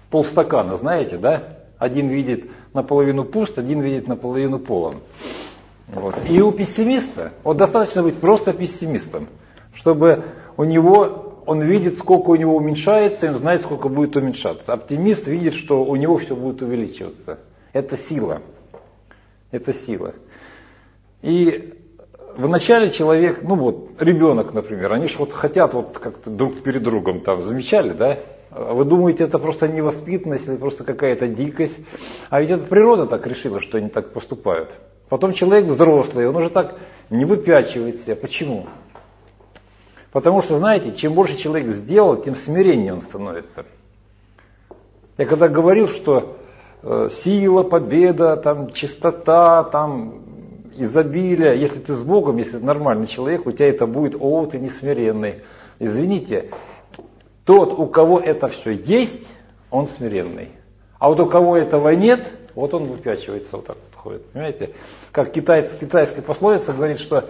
полстакана, знаете, да? Один видит наполовину пуст, один видит наполовину полон. Вот. И у пессимиста, вот достаточно быть просто пессимистом, чтобы он видит, сколько у него уменьшается, и он знает, сколько будет уменьшаться. Оптимист видит, что у него все будет увеличиваться. Это сила. Это сила. И вначале человек, ребенок, например, они же хотят как-то друг перед другом там, замечали, да? Вы думаете, это просто невоспитанность или просто какая-то дикость? А ведь это природа так решила, что они так поступают. Потом человек взрослый, он уже так не выпячивает себя. Почему? Потому что, знаете, чем больше человек сделал, тем смиреннее он становится. Я когда говорил, что сила, победа, там, чистота, там, изобилие, если ты с Богом, если ты нормальный человек, у тебя это будет, ты несмиренный. Извините, тот, у кого это все есть, он смиренный. А вот у кого этого нет, вот он выпячивается, вот так вот ходит. Понимаете? Как китайская пословица говорит, что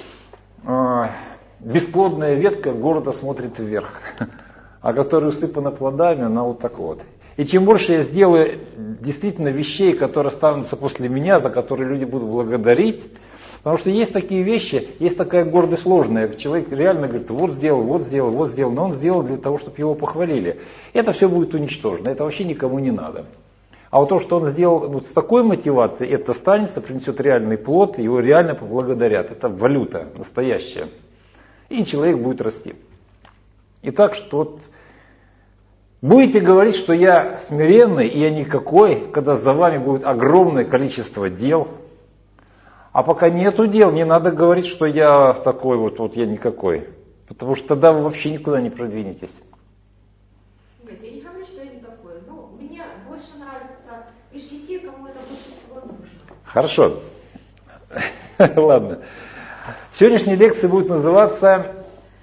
бесплодная ветка города смотрит вверх, а которая усыпана плодами, она вот так вот. И чем больше я сделаю действительно вещей, которые останутся после меня, за которые люди будут благодарить, потому что есть такие вещи, есть такая гордость ложная. Человек реально говорит, вот сделал, но он сделал для того, чтобы его похвалили. Это все будет уничтожено, это вообще никому не надо. А вот то, что он сделал с такой мотивацией, это останется, принесет реальный плод, его реально поблагодарят. Это валюта настоящая. И человек будет расти. Итак, что будете говорить, что я смиренный и я никакой, когда за вами будет огромное количество дел. А пока нету дел, не надо говорить, что я такой вот я никакой. Потому что тогда вы вообще никуда не продвинетесь. Нет, я не говорю, что я никакой. Мне больше нравится лишь те, кому это больше всего нужно. Хорошо. Ладно. Сегодняшняя лекция будет называться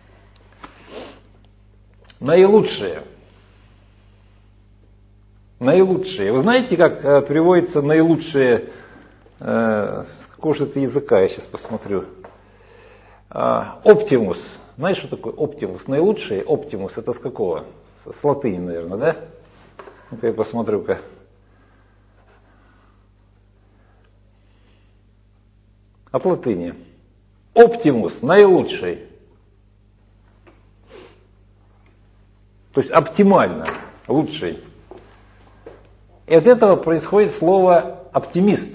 «Наилучшие». Наилучшие. Вы знаете, как переводится наилучшие, с какого же это языка, я сейчас посмотрю. Оптимус. Знаешь, что такое оптимус? Наилучшие, оптимус, это с какого? С латыни, наверное, да? Ну-ка я посмотрю-ка. От латыни. Оптимус, наилучший. То есть оптимально, лучший. И от этого происходит слово оптимист.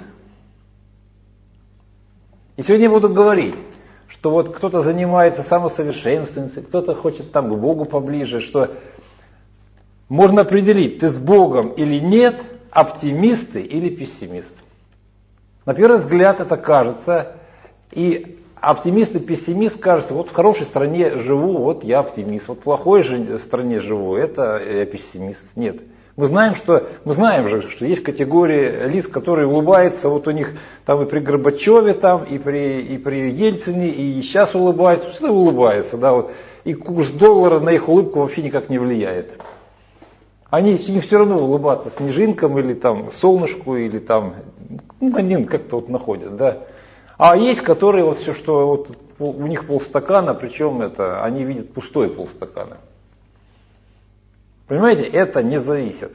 И сегодня я буду говорить, что вот кто-то занимается самосовершенствованием, кто-то хочет там к Богу поближе, что можно определить, ты с Богом или нет, оптимист ты или пессимист. На первый взгляд это кажется, и оптимист и пессимист кажется, вот в хорошей стране живу, вот я оптимист, вот в плохой стране живу, это я пессимист. Нет. Мы знаем же, что есть категории лиц, которые улыбаются, вот у них там и при Горбачеве, там, и при Ельцине, и сейчас улыбаются, всегда улыбаются, да, вот. И курс доллара на их улыбку вообще никак не влияет. Им все равно улыбаться снежинкам или там солнышку, или там, они как-то вот находят, да. А есть, которые вот все, что вот у них полстакана, причем они видят пустой полстакана. Понимаете, это не зависит.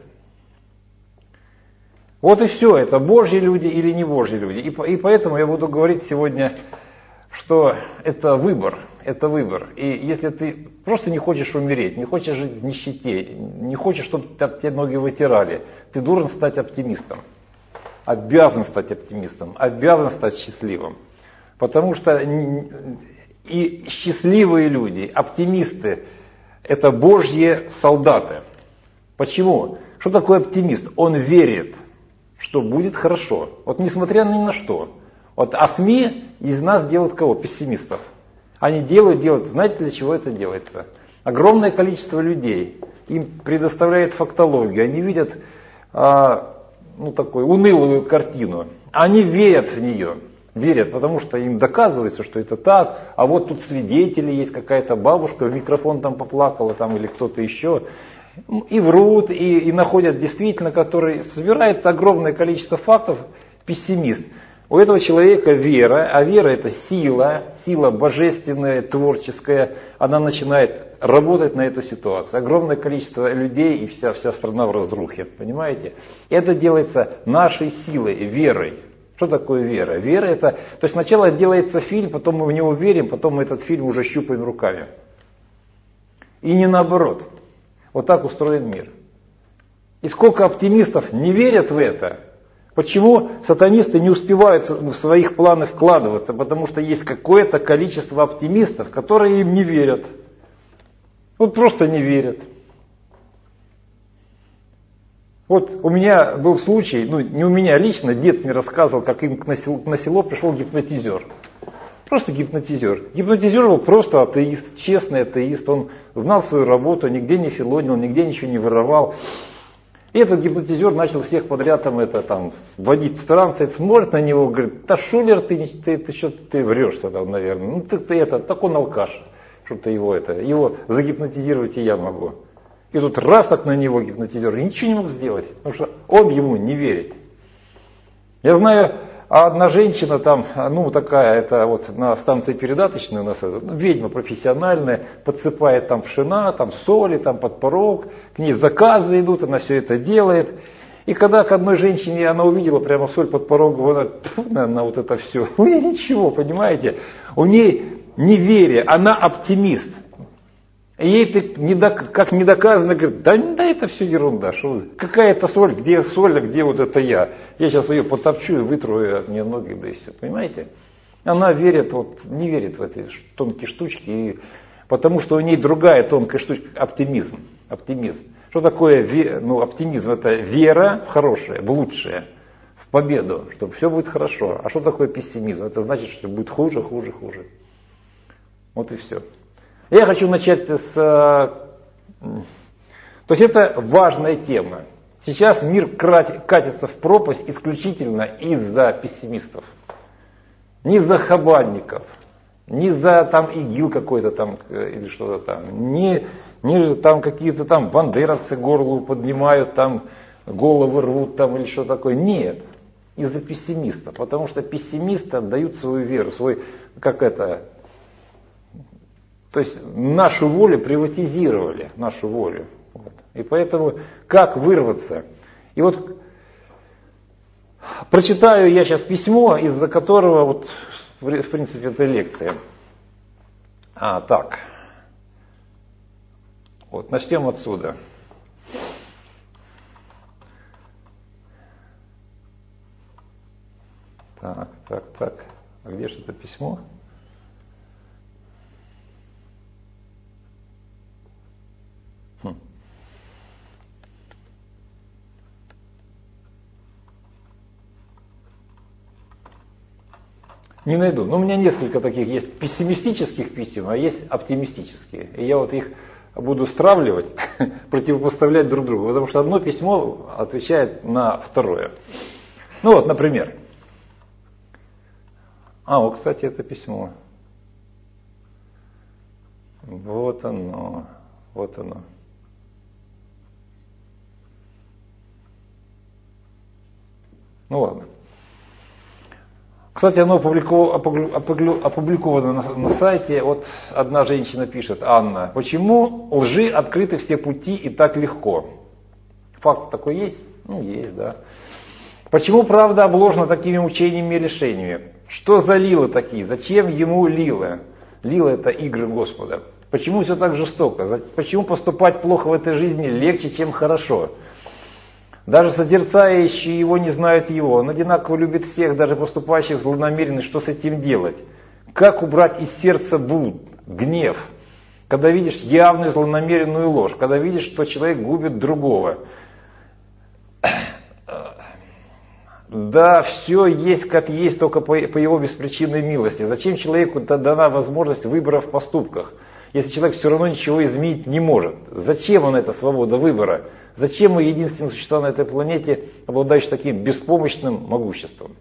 Вот и все, это Божьи люди или не Божьи люди. И поэтому я буду говорить сегодня, что это выбор. И если ты просто не хочешь умереть, не хочешь жить в нищете, не хочешь, чтобы тебе ноги вытирали, ты должен стать оптимистом. Обязан стать оптимистом, обязан стать счастливым. Потому что и счастливые люди, оптимисты, это Божьи солдаты. Почему? Что такое оптимист? Он верит, что будет хорошо. Вот несмотря ни на что. А СМИ из нас делают кого? Пессимистов. Они делают. Знаете, для чего это делается? Огромное количество людей им предоставляет фактологию. Они видят такую унылую картину. Они верят в нее. Верят, потому что им доказывается, что это так, а вот тут свидетели есть, какая-то бабушка, в микрофон там поплакала, там, или кто-то еще, и врут, и находят действительно, который собирает огромное количество фактов, пессимист. У этого человека вера, а вера это сила, сила божественная, творческая, она начинает работать на эту ситуацию. Огромное количество людей и вся страна в разрухе, понимаете? Это делается нашей силой, верой. Что такое вера? Вера это, то есть сначала делается фильм, потом мы в него верим, потом мы этот фильм уже щупаем руками. И не наоборот. Вот так устроен мир. И сколько оптимистов не верят в это? Почему сатанисты не успевают в своих планы вкладываться? Потому что есть какое-то количество оптимистов, которые им не верят. Вот просто не верят. Вот у меня был случай, ну не у меня лично, дед мне рассказывал, как им на село пришел гипнотизер. Просто гипнотизер. Гипнотизер был просто атеист, честный атеист. Он знал свою работу, нигде не филонил, нигде ничего не воровал. И этот гипнотизер начал всех подряд вводить в транс, смотрит на него, говорит, да Шулер, ты врешь-то там, наверное. Ну ты такой алкаш, что ты его загипнотизировать и я могу. И тут раз так на него гипнотизер, и ничего не мог сделать, потому что он ему не верит. Я знаю, одна женщина там, такая, это вот на станции передаточной у нас, ведьма профессиональная, подсыпает там пшена, там соли, там подпорог, к ней заказы идут, она все это делает. И когда к одной женщине она увидела прямо соль подпорог, она на вот это все, у нее ничего, понимаете, у ней неверие, она оптимист. Ей как не доказано, говорит, да это все ерунда, какая это соль, где соль, а где вот это я. Я сейчас ее потопчу и вытру от нее ноги, да и все, понимаете? Она верит, не верит в эти тонкие штучки, потому что у ней другая тонкая штучка, оптимизм. Что такое оптимизм? Это вера в хорошее, в лучшее, в победу, что все будет хорошо. А что такое пессимизм? Это значит, что будет хуже. Вот и все. Я хочу начать То есть это важная тема. Сейчас мир катится в пропасть исключительно из-за пессимистов. Не из-за хабальников, не из-за ИГИЛ какой-то там или что-то там. Не там какие-то там бандеровцы горлу поднимают, там головы рвут там или что такое. Нет, из-за пессимистов. Потому что пессимисты отдают свою веру, то есть нашу волю приватизировали, нашу волю. Вот. И поэтому как вырваться? И вот прочитаю я сейчас письмо, из-за которого в принципе это лекция. Так. Вот, начнем отсюда. Так. А где же это письмо? Не найду. Но у меня несколько таких есть пессимистических писем, а есть оптимистические. И я их буду стравливать, противопоставлять друг другу. Потому что одно письмо отвечает на второе. Например. Кстати, это письмо. Вот оно. Ладно. Кстати, оно опубликовано на сайте. Вот одна женщина пишет, Анна, почему лжи открыты все пути и так легко? Факт такой есть? Есть, да. Почему правда обложена такими учениями и лишениями? Что за лилы такие? Зачем ему лилы? Лилы это игры Господа. Почему все так жестоко? Почему поступать плохо в этой жизни легче, чем хорошо? Даже созерцающие его не знают его. Он одинаково любит всех, даже поступающих злонамеренно. Что с этим делать? Как убрать из сердца блуд, гнев, когда видишь явную злонамеренную ложь, когда видишь, что человек губит другого? Да, все есть как есть, только по его беспричинной милости. Зачем человеку дана возможность выбора в поступках, если человек все равно ничего изменить не может? Зачем он эта свобода выбора? Зачем мы единственные существа на этой планете, обладающие таким беспомощным могуществом?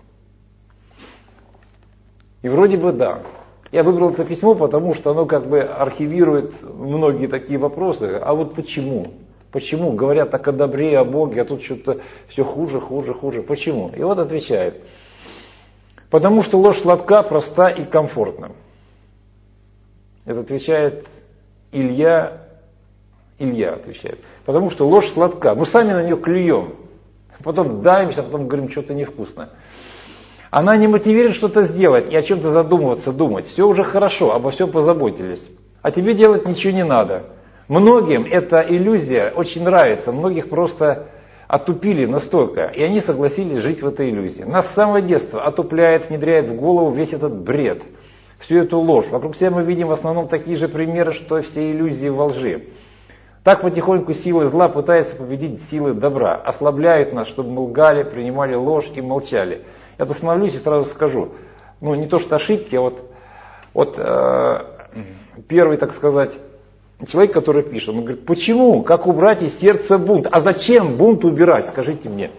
И вроде бы да. Я выбрал это письмо, потому что оно архивирует многие такие вопросы. А вот почему? Почему говорят так о добре, о Боге, а тут что-то все хуже? Почему? И вот отвечает. Потому что ложь сладка, проста и комфортна. Это отвечает Илья отвечает. Потому что ложь сладка. Мы сами на нее клюем. Потом давимся, потом говорим, что-то невкусно. Она не мотивирует что-то сделать и о чем-то задумываться, думать. Все уже хорошо, обо всем позаботились. А тебе делать ничего не надо. Многим эта иллюзия очень нравится. Многих просто отупили настолько. И они согласились жить в этой иллюзии. Нас с самого детства отупляет, внедряет в голову весь этот бред. Всю эту ложь. Вокруг себя мы видим в основном такие же примеры, что все иллюзии во лжи. Так потихоньку силы зла пытаются победить силы добра. Ослабляют нас, чтобы мы лгали, принимали ложь и молчали. Я остановлюсь и сразу скажу. Не то что ошибки, а первый, так сказать, человек, который пишет, он говорит, почему, как убрать из сердца бунт? А зачем бунт убирать, скажите мне?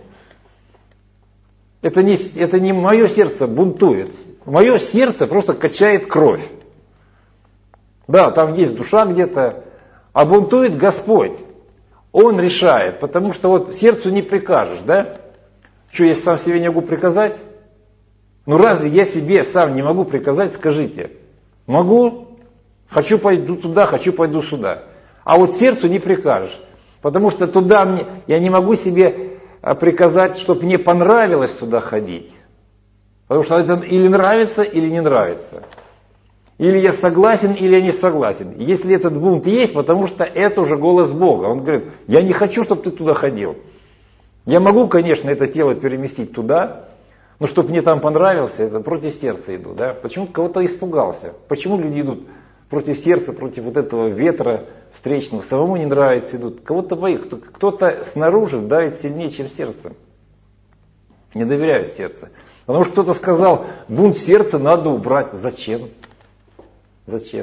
Это не мое сердце бунтует. Мое сердце просто качает кровь. Да, там есть душа где-то, а бунтует Господь. Он решает, потому что сердцу не прикажешь, да? Что, я сам себе не могу приказать? Разве я себе сам не могу приказать, скажите? Могу? Хочу пойду туда, хочу пойду сюда. А сердцу не прикажешь. Потому что туда я не могу себе приказать, чтобы мне понравилось туда ходить. Потому что это или нравится, или не нравится. Или я согласен, или я не согласен. Если этот бунт есть, потому что это уже голос Бога. Он говорит, я не хочу, чтобы ты туда ходил. Я могу, конечно, это тело переместить туда, но чтобы мне там понравился, это против сердца иду. Да? Почему-то кого-то испугался. Почему люди идут против сердца, против этого ветра встречного? Самому не нравится, идут. Кого-то боится. Кто-то снаружи давит сильнее, чем сердце. Не доверяют сердцу. Потому что кто-то сказал, бунт сердца надо убрать. Зачем? Зачем?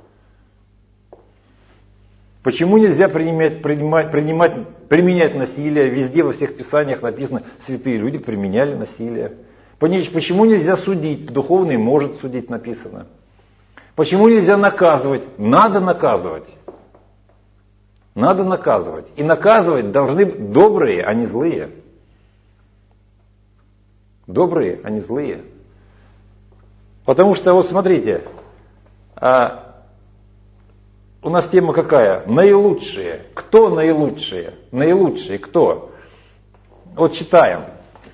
Почему нельзя применять насилие? Везде во всех писаниях написано, святые люди применяли насилие. Почему нельзя судить? Духовный может судить, написано. Почему нельзя наказывать? Надо наказывать. Надо наказывать. И наказывать должны добрые, а не злые. Добрые, а не злые. Потому что, смотрите, у нас тема какая? Наилучшие. Кто наилучшие? Наилучшие кто? Читаем.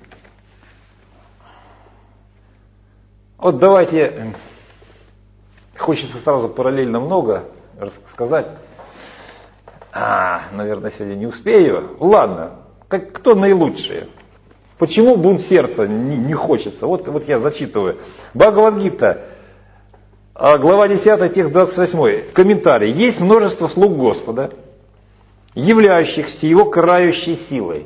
Давайте, хочется сразу параллельно много рассказать. Наверное, сегодня не успею. Ладно, кто наилучшие? Почему бунт сердца не хочется? Вот я зачитываю. Бхагавад-гита, глава 10, текст 28, комментарий. Есть множество слуг Господа, являющихся Его карающей силой.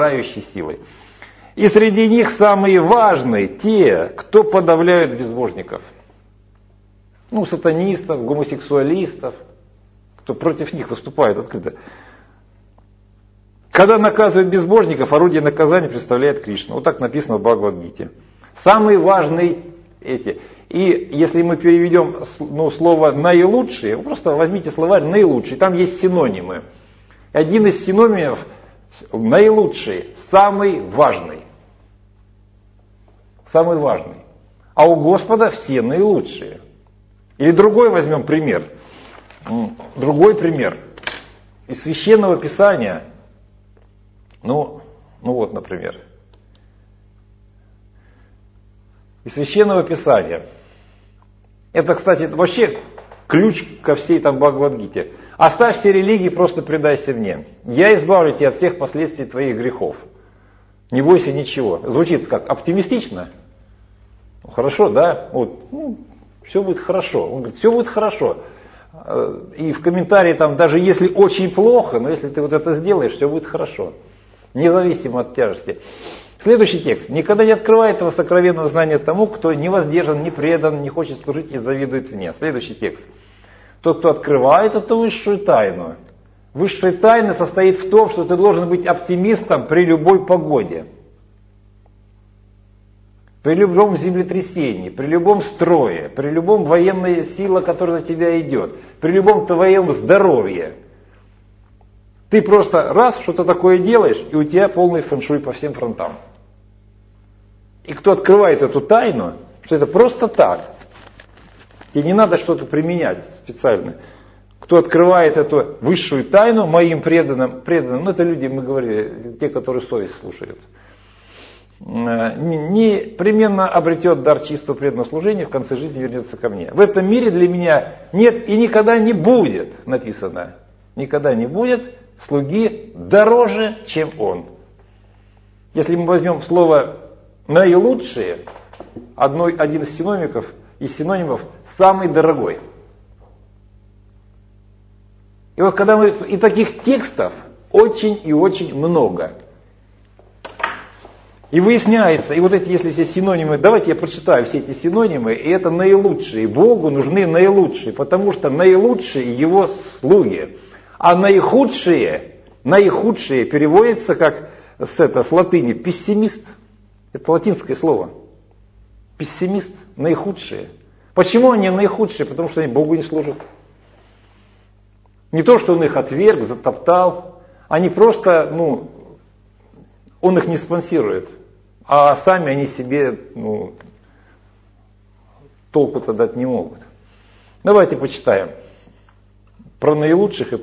И среди них самые важные те, кто подавляют безбожников. Сатанистов, гомосексуалистов, кто против них выступает открыто. Когда наказывают безбожников, орудие наказания представляет Кришна. Так написано в Бхагавад-гите. Самые важные эти. И если мы переведем слово «наилучшие», просто возьмите словарь «наилучший», там есть синонимы. Один из синонимов «наилучший», самый важный. Самый важный. А у Господа все наилучшие. Или другой возьмем пример. Другой пример. Из Священного Писания. Например. Из Священного Писания. Это, кстати, вообще ключ ко всей Бхагавад-гите. Оставь все религии, просто предайся мне. Я избавлю тебя от всех последствий твоих грехов. Не бойся ничего. Звучит как оптимистично. Хорошо, да? Все будет хорошо. Он говорит, все будет хорошо. И в комментарии даже если очень плохо, но если ты это сделаешь, все будет хорошо. Независимо от тяжести. Следующий текст. Никогда не открывай этого сокровенного знания тому, кто не воздержан, не предан, не хочет служить и завидует мне. Следующий текст. Тот, кто открывает эту высшую тайну. Высшая тайна состоит в том, что ты должен быть оптимистом при любой погоде. При любом землетрясении, при любом строе, при любом военной силе, которая на тебя идет, при любом твоем здоровье. Ты просто раз что-то такое делаешь, и у тебя полный фэншуй по всем фронтам. И кто открывает эту тайну, что это просто так, тебе не надо что-то применять специально. Кто открывает эту высшую тайну моим преданным, ну это люди, мы говорили, те, которые совесть слушают, непременно обретет дар чистого преданного служения, в конце жизни вернется ко мне. В этом мире для меня нет и никогда не будет, написано, никогда не будет слуги дороже, чем он. Если мы возьмем слово наилучшие, один из синонимов самый дорогой. И вот когда мы, и таких текстов очень и очень много. И выясняется, и вот эти, если все синонимы, давайте я прочитаю все эти синонимы, и это наилучшие. Богу нужны наилучшие, потому что наилучшие его слуги. А наихудшие переводится как с латыни пессимист. Это латинское слово. Пессимист, наихудшие. Почему они наихудшие? Потому что они Богу не служат. Не то, что он их отверг, затоптал, они просто, он их не спонсирует, а сами они себе, толку-то дать не могут. Давайте почитаем про наилучших и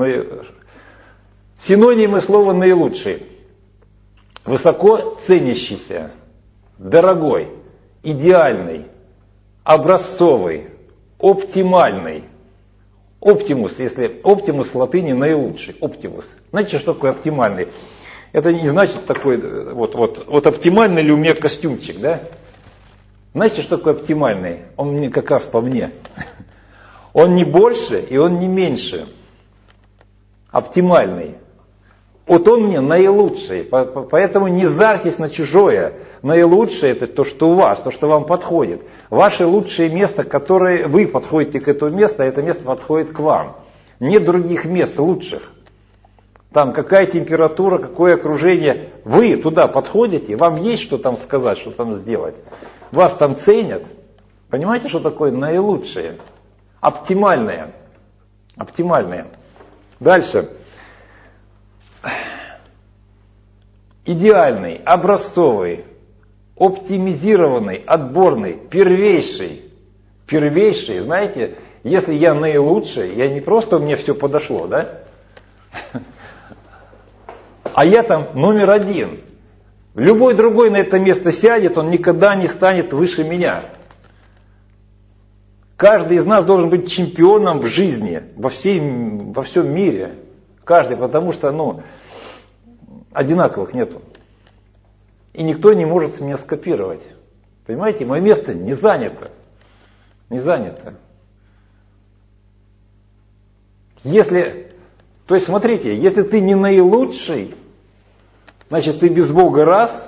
синонимы слова наилучший. Высоко ценящийся, дорогой, идеальный, образцовый, оптимальный. Оптимус, если оптимус в латыни наилучший, оптимус. Знаете, что такое оптимальный? Это не значит такой, вот оптимальный ли у меня костюмчик, да? Знаете, что такое оптимальный? Он мне как раз по мне. Он не больше и он не меньше. Оптимальный. Вот он мне наилучший, поэтому не зарьтесь на чужое. Наилучшее это то, что у вас, то, что вам подходит. Ваше лучшее место, которое вы подходите к этому месту, а это место подходит к вам. Нет других мест лучших. Там какая температура, какое окружение. Вы туда подходите, вам есть что там сказать, что там сделать. Вас там ценят. Понимаете, что такое наилучшее? Оптимальное. Оптимальное. Дальше. Идеальный, образцовый, оптимизированный, отборный, первейший. Первейший, знаете, если я наилучший, я не просто мне все подошло, да? А я там номер один. Любой другой на это место сядет, он никогда не станет выше меня. Каждый из нас должен быть чемпионом в жизни, во всем мире. Каждый, потому что, одинаковых нету. И никто не может меня скопировать. Понимаете, мое место не занято. Не занято. То есть смотрите, если ты не наилучший, значит ты без Бога раз,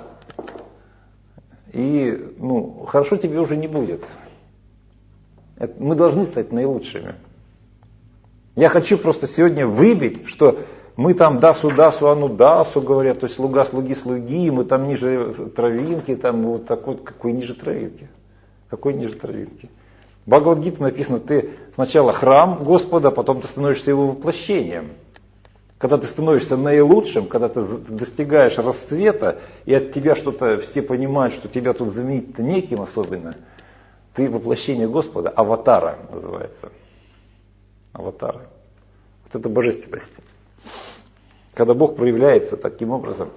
и хорошо тебе уже не будет. Мы должны стать наилучшими. Я хочу просто сегодня выбить, что мы там дасу, ану дасу говорят, то есть слуга, слуги, мы там ниже травинки, там вот такой, какой ниже травинки. Какой ниже травинки. В Бхагавад-гите написано, ты сначала храм Господа, потом ты становишься его воплощением. Когда ты становишься наилучшим, когда ты достигаешь расцвета, и от тебя что-то, все понимают, что тебя тут заменить-то неким особенно, ты воплощение Господа, аватара называется. Аватара. Вот это божественность. Когда Бог проявляется таким образом.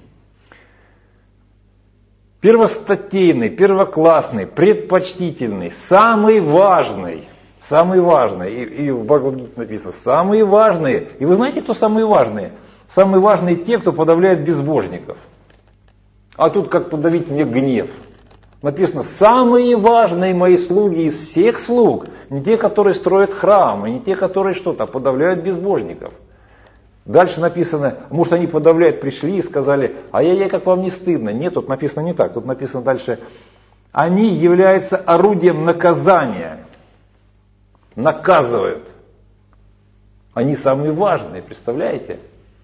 Первостатейный, первоклассный, предпочтительный, самый важный. И в Бхагавад-гите написано, самые важные. И вы знаете, кто самые важные? Самые важные те, кто подавляет безбожников. А тут как подавить мне гнев. Написано, самые важные мои слуги из всех слуг, не те, которые строят храмы, не те, которые что-то, а подавляют безбожников. Дальше написано, может они подавляют, пришли и сказали, ай-яй-яй, как вам не стыдно. Нет, тут написано не так, тут написано дальше, они являются орудием наказания. Наказывают. Они самые важные, представляете?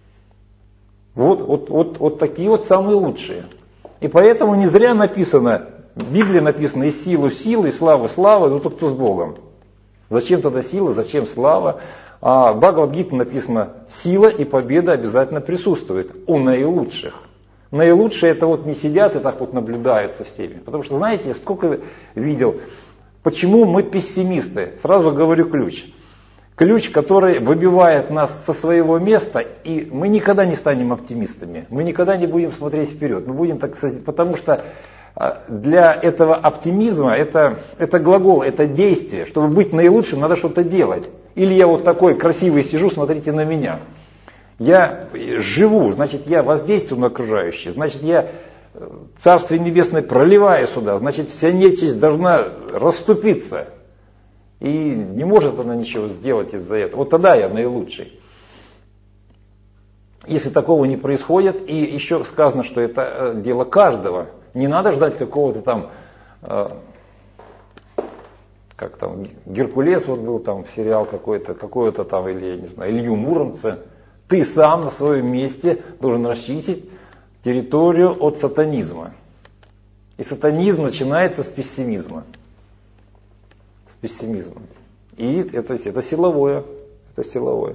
Вот такие вот самые лучшие. И поэтому не зря написано, в Библии написано и силу силы, и славу славы, ну тот, кто с Богом. Зачем тогда сила, зачем слава? А в Бхагавад-гите написано, сила и победа обязательно присутствует у наилучших. Наилучшие это вот не сидят и так вот наблюдают со всеми. Потому что, знаете, я сколько видел, почему мы пессимисты. Сразу говорю ключ. Ключ, который выбивает нас со своего места, и мы никогда не станем оптимистами. Мы никогда не будем смотреть вперед. Мы будем так, потому что для этого оптимизма это глагол, это действие. Чтобы быть наилучшим, надо что-то делать. Или я вот такой красивый сижу, смотрите на меня. Я живу, значит, я воздействую на окружающих, значит, я Царствие Небесное проливаю сюда, значит, вся нечисть должна расступиться. И не может она ничего сделать из-за этого. Вот тогда я наилучший. Если такого не происходит, и еще сказано, что это дело каждого, не надо ждать какого-то там, как там, Геркулес вот был там, сериал какой-то там, или я не знаю, Илью Муромца. Ты сам на своем месте должен расчистить территорию от сатанизма. И сатанизм начинается с пессимизма. С пессимизма. И это силовое. Это силовое.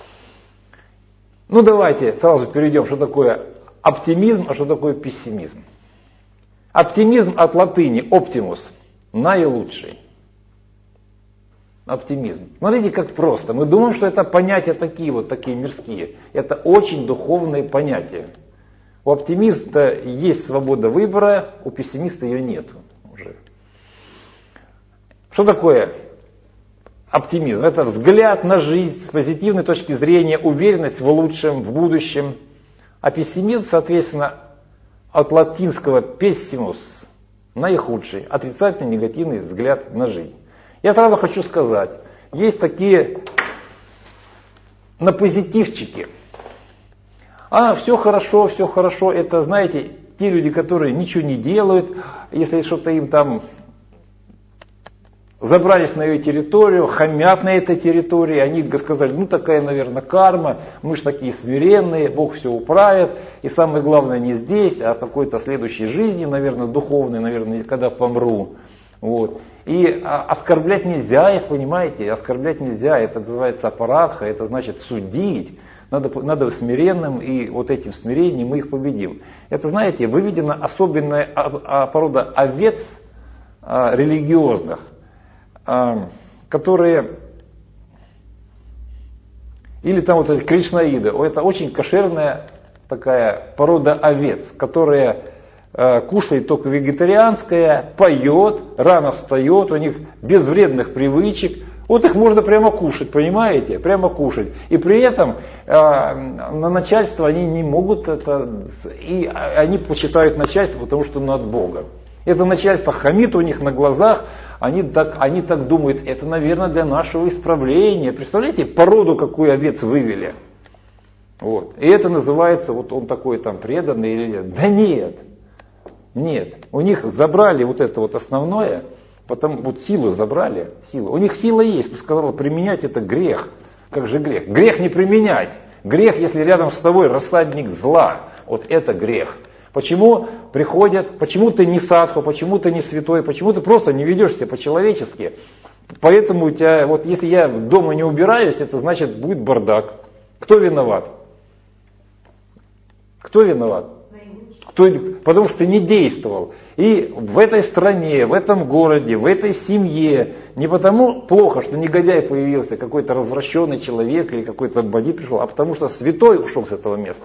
Ну давайте сразу перейдем, что такое оптимизм, а что такое пессимизм. Оптимизм от латыни optimus, наилучший. Оптимизм. Смотрите, как просто. Мы думаем, что это понятия такие мирские. Это очень духовные понятия. У оптимиста есть свобода выбора, у пессимиста ее нет уже. Что такое оптимизм? Это взгляд на жизнь с позитивной точки зрения, уверенность в лучшем, в будущем. А пессимизм, соответственно, от латинского pessimus, наихудший, отрицательный, негативный взгляд на жизнь. Я сразу хочу сказать, есть такие на позитивчики. Все хорошо, это, знаете, те люди, которые ничего не делают, если что-то им там забрались на ее территорию, хамят на этой территории, они сказали, такая, наверное, карма, мы же такие смиренные, Бог все управит, и самое главное не здесь, а в какой-то следующей жизни, наверное, духовной, наверное, когда помру. Вот. И оскорблять нельзя их, понимаете, оскорблять нельзя, это называется апаратха, это значит судить. Надо смиренным, и вот этим смирением мы их победим. Это, знаете, выведена особенная порода овец религиозных, которые, или там вот эти кришнаиды, это очень кошерная такая порода овец, которая кушает только вегетарианское, поет, рано встает, у них без вредных привычек. Вот их можно прямо кушать, понимаете? Прямо кушать. И при этом на начальство они не могут и они почитают начальство, потому что над Богом. Это начальство хамит у них на глазах, они так думают, это, наверное, для нашего исправления. Представляете, породу какую овец вывели. Вот. И это называется, вот он такой там преданный или нет. Да нет. У них забрали вот это вот основное. Потом вот силу забрали, силу. У них сила есть, но сказал, применять это грех. Как же грех? Грех не применять. Грех, если рядом с тобой рассадник зла. Вот это грех. Почему приходят, почему ты не садху, почему ты не святой, почему ты просто не ведешь себя по-человечески. Поэтому у тебя, вот если я дома не убираюсь, это значит будет бардак. Кто виноват? Кто виноват? Потому что ты не действовал. И в этой стране, в этом городе, в этой семье не потому плохо, что негодяй появился, какой-то развращенный человек или какой-то бандит пришел, а потому что святой ушел с этого места.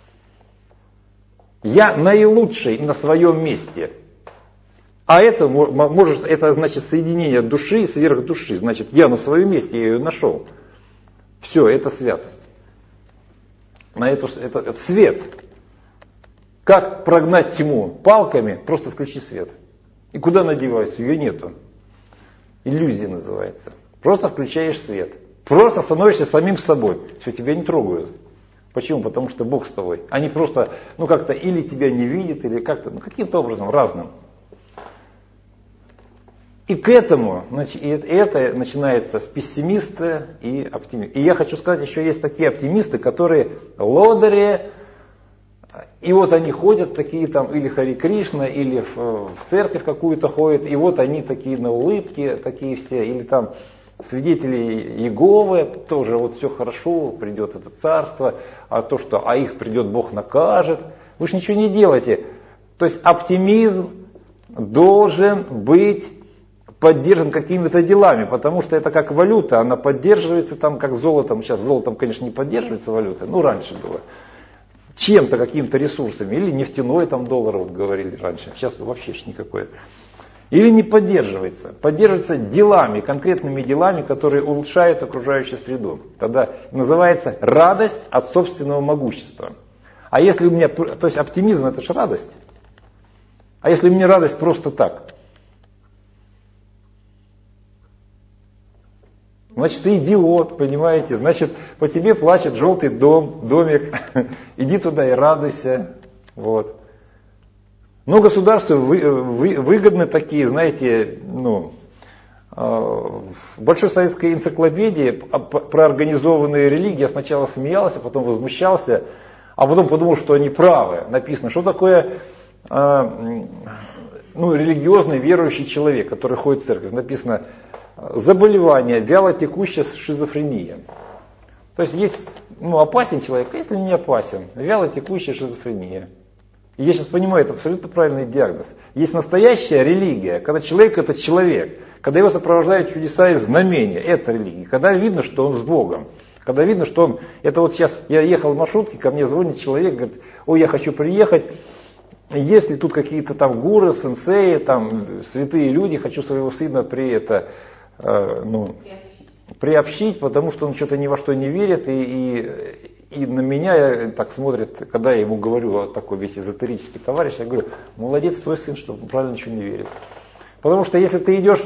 Я наилучший на своем месте. А это значит соединение души и сверхдуши. Значит, я на своем месте, я ее нашел. Все, это святость. Это свет. Как прогнать тьму? Палками, просто включи свет. И куда надеваюсь? Ее нету. Иллюзия называется. Просто включаешь свет. Просто становишься самим собой. Все, тебя не трогают. Почему? Потому что Бог с тобой. Они просто, как-то или тебя не видят, или как-то, каким-то образом разным. И к этому, это начинается с пессимиста и оптимиста. И я хочу сказать, еще есть такие оптимисты, которые лодыри. И вот они ходят такие там, или Хари Кришна, или в церковь какую-то ходят, и вот они такие на улыбке, такие все, или там свидетели Иеговы, тоже вот все хорошо, придет это царство, а их придет Бог накажет. Вы же ничего не делаете. То есть оптимизм должен быть поддержан какими-то делами, потому что это как валюта, она поддерживается там как золотом. Сейчас золотом, конечно, не поддерживается валюта, ну раньше было. Чем-то, какими-то ресурсами, или нефтяной там доллар, вот говорили раньше, сейчас вообще никакой. Или не поддерживается. Поддерживается делами, конкретными делами, которые улучшают окружающую среду. Тогда называется радость от собственного могущества. А если у меня, то есть оптимизм это же радость. А если у меня радость просто так? Значит, ты идиот, понимаете? Значит, по тебе плачет желтый домик. Иди туда и радуйся. Вот. Но государству выгодны такие, знаете, в большой советской энциклопедии про организованные религии я сначала смеялся, а потом возмущался, а потом подумал, что они правы. Написано, что такое религиозный верующий человек, который ходит в церковь. Написано заболевание, вялотекущая шизофрения. То есть опасен человек, а если не опасен, вялотекущая шизофрения. И я сейчас понимаю, это абсолютно правильный диагноз. Есть настоящая религия, когда человек это человек, когда его сопровождают чудеса и знамения, это религия. Когда видно, что он с Богом, когда видно, что он, это вот сейчас я ехал в маршрутке, ко мне звонит человек, говорит, ой, я хочу приехать, есть ли тут какие-то там гуру, сенсеи, там святые люди, хочу своего сына приобщить, потому что он что-то ни во что не верит, и на меня так смотрит, когда я ему говорю, вот такой весь эзотерический товарищ, я говорю, молодец твой сын, что правильно ничего не верит. Потому что если ты идешь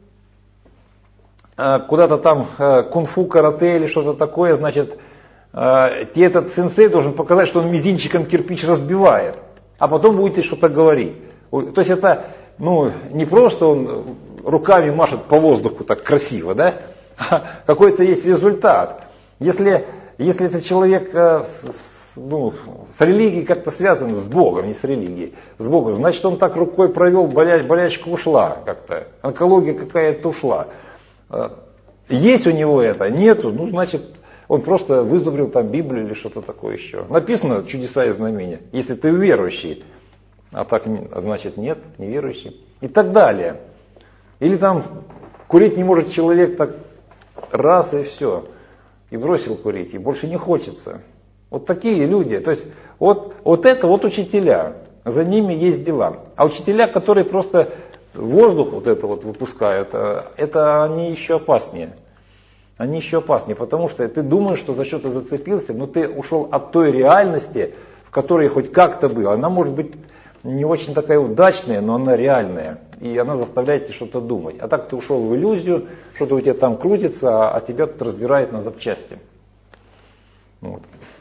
куда-то там кунг-фу, карате или что-то такое, значит, тебе этот сенсей должен показать, что он мизинчиком кирпич разбивает, а потом будет что-то говорить. То есть это не просто он руками машет по воздуху так красиво, да? А какой-то есть результат. Если этот человек с религией как-то связан, с Богом, не с религией, с Богом, значит он так рукой провел, болячка ушла как-то, онкология какая-то ушла. Есть у него это, нету, значит он просто вызубрил там Библию или что-то такое еще. Написано чудеса и знамения, если ты верующий, а так значит нет, неверующий и так далее. Или там курить не может человек так раз и все. И бросил курить, и больше не хочется. Вот такие люди. То есть вот это вот учителя. За ними есть дела. А учителя, которые просто воздух вот это вот выпускают, это они еще опаснее. Они еще опаснее, потому что ты думаешь, что за что-то зацепился, но ты ушел от той реальности, в которой хоть как-то был. Она может быть не очень такая удачная, но она реальная. И она заставляет тебя что-то думать. А так ты ушел в иллюзию, что-то у тебя там крутится, а тебя тут разбирает на запчасти. Вот.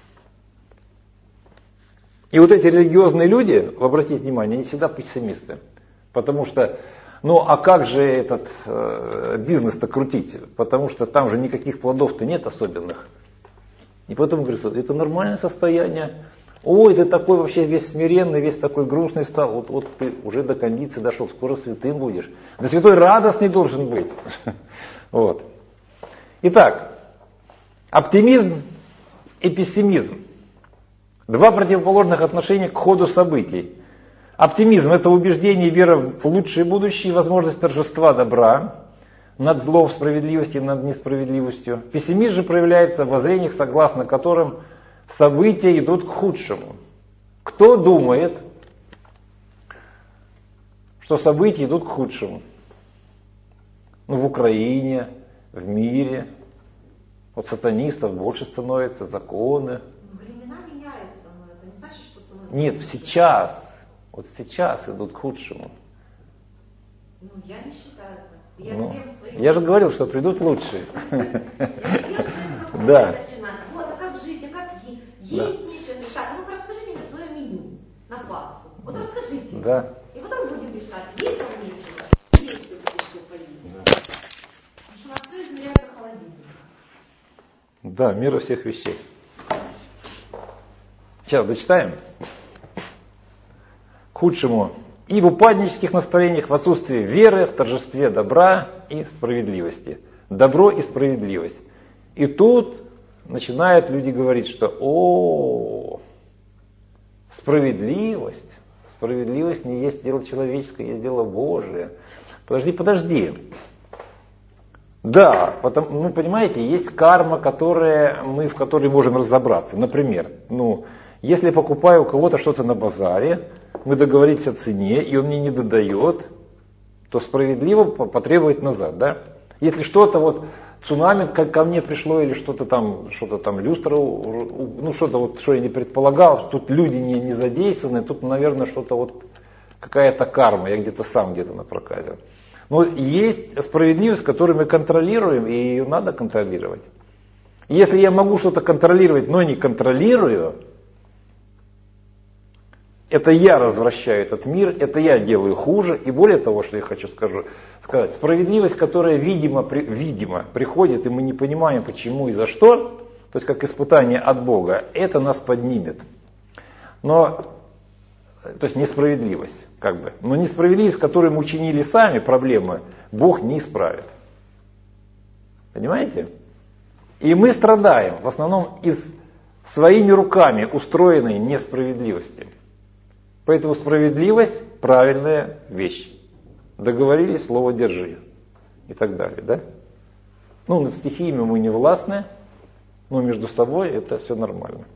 И вот эти религиозные люди, обратите внимание, они всегда пессимисты. Потому что, а как же этот бизнес-то крутить? Потому что там же никаких плодов-то нет особенных. И потом говорят, это нормальное состояние. Ой, ты такой вообще весь смиренный, весь такой грустный стал. Вот ты уже до кондиции дошел, скоро святым будешь. Да святой радостный должен быть. Вот. Итак, оптимизм и пессимизм. Два противоположных отношения к ходу событий. Оптимизм – это убеждение и вера в лучшее будущее и возможность торжества добра над злом, справедливостью и над несправедливостью. Пессимизм же проявляется в воззрениях, согласно которым события идут к худшему. Кто думает, что события идут к худшему? В Украине, в мире. Вот сатанистов больше становится, законы. Времена меняются, но это не значит, что становится. Нет, сейчас. Вот сейчас идут к худшему. Я не считаю это. Я же говорил, что придут лучшие. Да. Вот, а как жить, а как есть нечего решать. Ну-ка расскажите мне свое меню на Пасху. Вот расскажите. Да. И потом будем решать, есть там нечего, есть все-таки что поесть. Да. Потому что у нас все измеряется холодильником. Да, мера всех вещей. Сейчас дочитаем. К худшему. И в упаднических настроениях, в отсутствии веры, в торжестве добра и справедливости. Добро и справедливость. И тут начинают люди говорить, что Справедливость. Справедливость не есть дело человеческое, есть дело Божие. Подожди. Да, потому, понимаете, есть карма, в которой можем разобраться. Например, если я покупаю у кого-то что-то на базаре, мы договорились о цене, и он мне не додает, то справедливо потребовать назад, да? Если что-то цунами ко мне пришло, или что-то там люстра, что-то что я не предполагал, тут люди не задействованы, тут, наверное, что-то какая-то карма, я где-то напроказил. Но есть справедливость, которую мы контролируем, и ее надо контролировать. И если я могу что-то контролировать, но не контролирую, это я развращаю этот мир, это я делаю хуже. И более того, что я хочу сказать, справедливость, которая видимо приходит, и мы не понимаем, почему и за что, то есть как испытание от Бога, это нас поднимет. То есть несправедливость, Но несправедливость, которую мы учинили сами, проблемы, Бог не исправит. Понимаете? И мы страдаем в основном из своими руками устроенной несправедливости. Поэтому справедливость – правильная вещь. Договорились, слово держи. И так далее, да? Над стихиями мы не властны, но между собой это все нормально.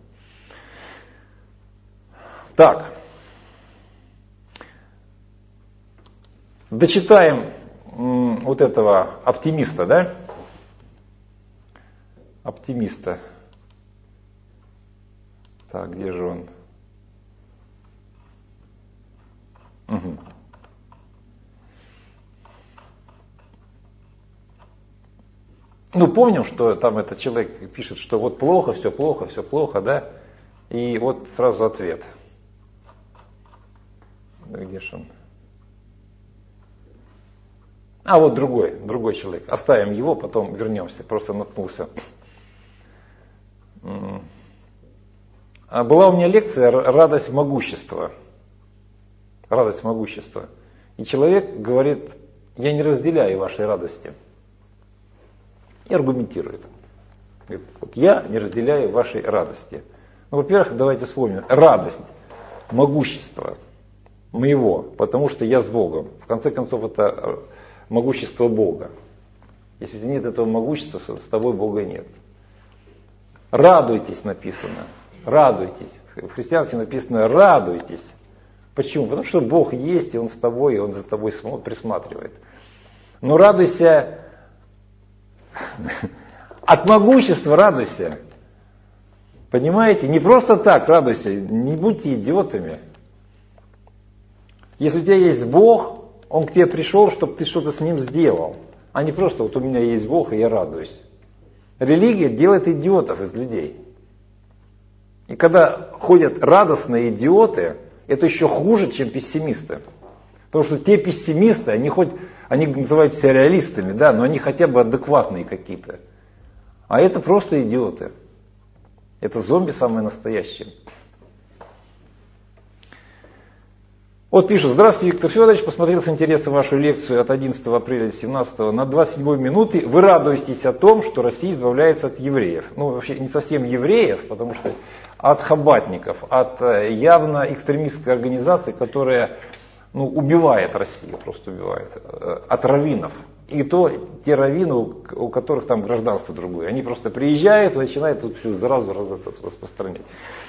Так. Дочитаем этого оптимиста, да? Оптимиста. Так, где же он? Угу. Помним, что там этот человек пишет, что плохо, все плохо, да? И сразу ответ. Где же он? Другой человек. Оставим его, потом вернемся. Просто наткнулся. Была у меня лекция «Радость могущества». Радость могущества. И человек говорит, я не разделяю вашей радости. И аргументирует. Говорит, я не разделяю вашей радости. Во-первых, давайте вспомним. Радость, могущество моего, потому что я с Богом. В конце концов, это могущество Бога. Если у тебя нет этого могущества, с тобой Бога нет. Радуйтесь написано. Радуйтесь. В христианстве написано радуйтесь. Почему? Потому что Бог есть, и Он с тобой, и Он за тобой присматривает. Но радуйся, от могущества радуйся. Понимаете? Не просто так радуйся, не будьте идиотами. Если у тебя есть Бог, Он к тебе пришел, чтобы ты что-то с Ним сделал. А не просто у меня есть Бог, и я радуюсь. Религия делает идиотов из людей. И когда ходят радостные идиоты, это еще хуже, чем пессимисты. Потому что те пессимисты, они называют себя реалистами, да, но они хотя бы адекватные какие-то. А это просто идиоты. Это зомби самые настоящие. Пишут, здравствуйте, Виктор Федорович, посмотрел с интересом вашу лекцию от 11 апреля 17 на 27 минуты. Вы радуетесь о том, что Россия избавляется от евреев. Вообще не совсем евреев, потому что от хабатников, от явно экстремистской организации, которая убивает Россию, просто убивает, от раввинов. И то те раввины, у которых там гражданство другое, они просто приезжают и начинают тут всю заразу распространять.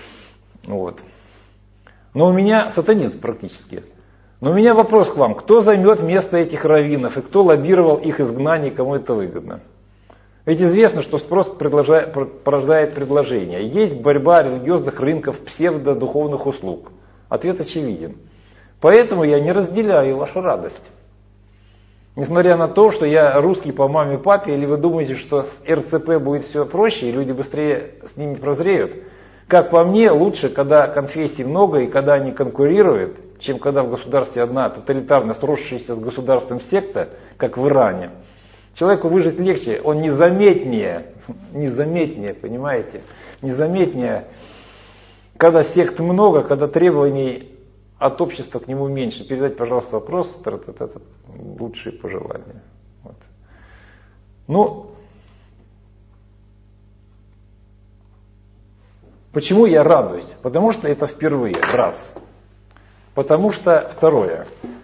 Но у меня сатанизм практически. Но у меня вопрос к вам, кто займет место этих раввинов и кто лоббировал их изгнание, кому это выгодно? Ведь известно, что спрос порождает предложение. Есть борьба религиозных рынков псевдодуховных услуг. Ответ очевиден. Поэтому я не разделяю вашу радость. Несмотря на то, что я русский по маме и папе, или вы думаете, что с РЦП будет все проще и люди быстрее с ними прозреют? Как по мне, лучше, когда конфессий много и когда они конкурируют, чем когда в государстве одна тоталитарно сросшаяся с государством секта, как в Иране. Человеку выжить легче, он незаметнее, понимаете, незаметнее, когда сект много, когда требований от общества к нему меньше. Передать, пожалуйста, вопрос, лучшие пожелания. Почему я радуюсь? Потому что это впервые, раз. Потому что, второе,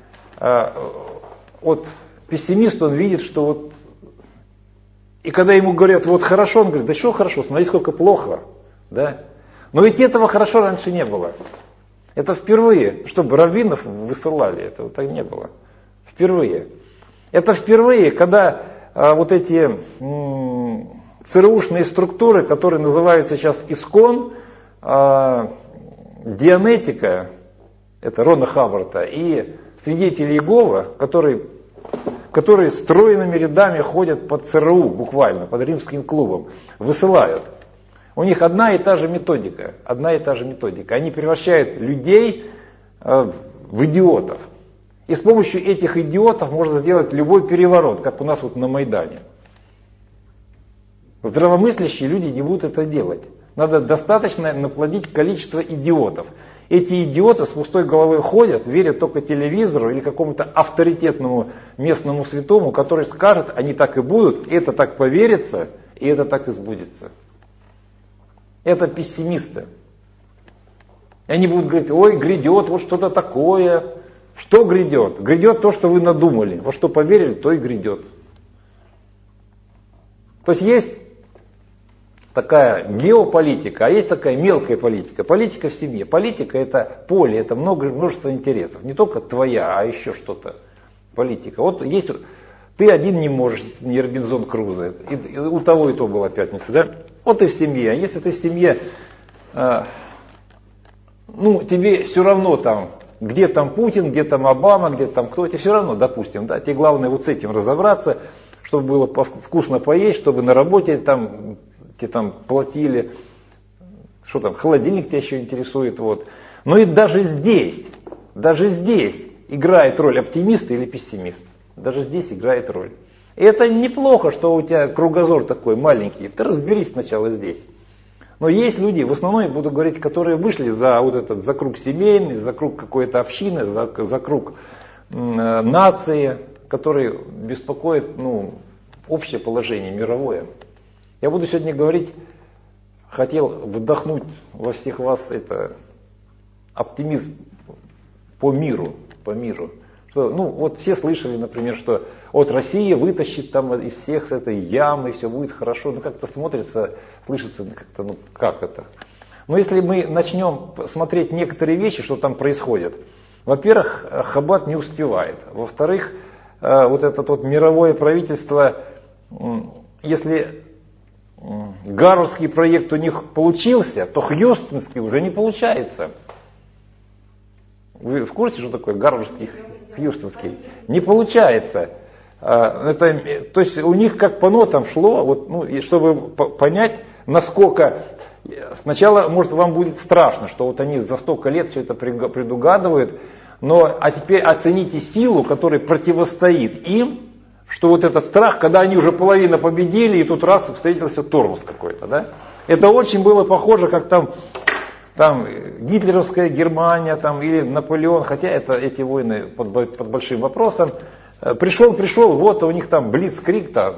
вот пессимист, он видит, что вот, и когда ему говорят, вот хорошо, он говорит, да что хорошо, смотри, сколько плохо, да? Но ведь этого хорошо раньше не было. Это впервые, чтобы раввинов высылали, этого так не было. Впервые. Это впервые, когда вот эти ЦРУшные структуры, которые называются сейчас ИСКОН, Дианетика, это Рона Хаббарта, и свидетели Иеговы, которые стройными рядами ходят под ЦРУ, буквально, под римским клубом, высылают. У них одна и та же методика. Они превращают людей в идиотов. И с помощью этих идиотов можно сделать любой переворот, как у нас вот на Майдане. Здравомыслящие люди не будут это делать. Надо достаточно наплодить количество идиотов. Эти идиоты с пустой головой ходят, верят только телевизору или какому-то авторитетному местному святому, который скажет, они так и будут, это так поверится, и это так и сбудется. Это пессимисты. И они будут говорить, ой, грядет вот что-то такое. Что грядет? Грядет то, что вы надумали. Во что поверили, то и грядет. То есть есть такая геополитика, а есть такая мелкая политика. Политика в семье. Политика это поле, это множество интересов. Не только твоя, а еще что-то. Политика. Вот есть, ты один не можешь, не Робинзон Крузо. И у того и то была пятница, да? Вот и в семье. А если ты в семье, тебе все равно там, где там Путин, где там Обама, где там кто, тебе все равно, допустим, да, тебе главное вот с этим разобраться, чтобы было вкусно поесть, чтобы на работе там, тебе там платили, что там, холодильник тебя еще интересует, вот. Но и даже здесь играет роль оптимист или пессимист. Даже здесь играет роль. И это неплохо, что у тебя кругозор такой маленький. Ты разберись сначала здесь. Но есть люди, в основном я буду говорить, которые вышли за вот этот, за круг семейный, за круг какой-то общины, за круг нации, которые беспокоят общее положение мировое. Я буду сегодня говорить, хотел вдохнуть во всех вас это оптимизм по миру. Что, вот все слышали, например, что вот Россия вытащит там из всех с этой ямы, все будет хорошо. Как-то смотрится, слышится, как-то, как это. Но если мы начнем смотреть некоторые вещи, что там происходит, во-первых, Хаббат не успевает. Во-вторых, вот это вот мировое правительство, если гарвардский проект у них получился, то хьюстонский уже не получается. Вы в курсе, что такое гарвардский, хьюстонский? Не получается. То есть у них как по нотам шло, и чтобы понять, насколько... Сначала, может, вам будет страшно, что вот они за столько лет все это предугадывают, а теперь оцените силу, которая противостоит им, что вот этот страх, когда они уже половину победили, и тут раз встретился тормоз какой-то, да? Это очень было похоже, как там гитлеровская Германия или Наполеон, хотя эти войны под большим вопросом. Пришел, вот у них там блицкриг-то,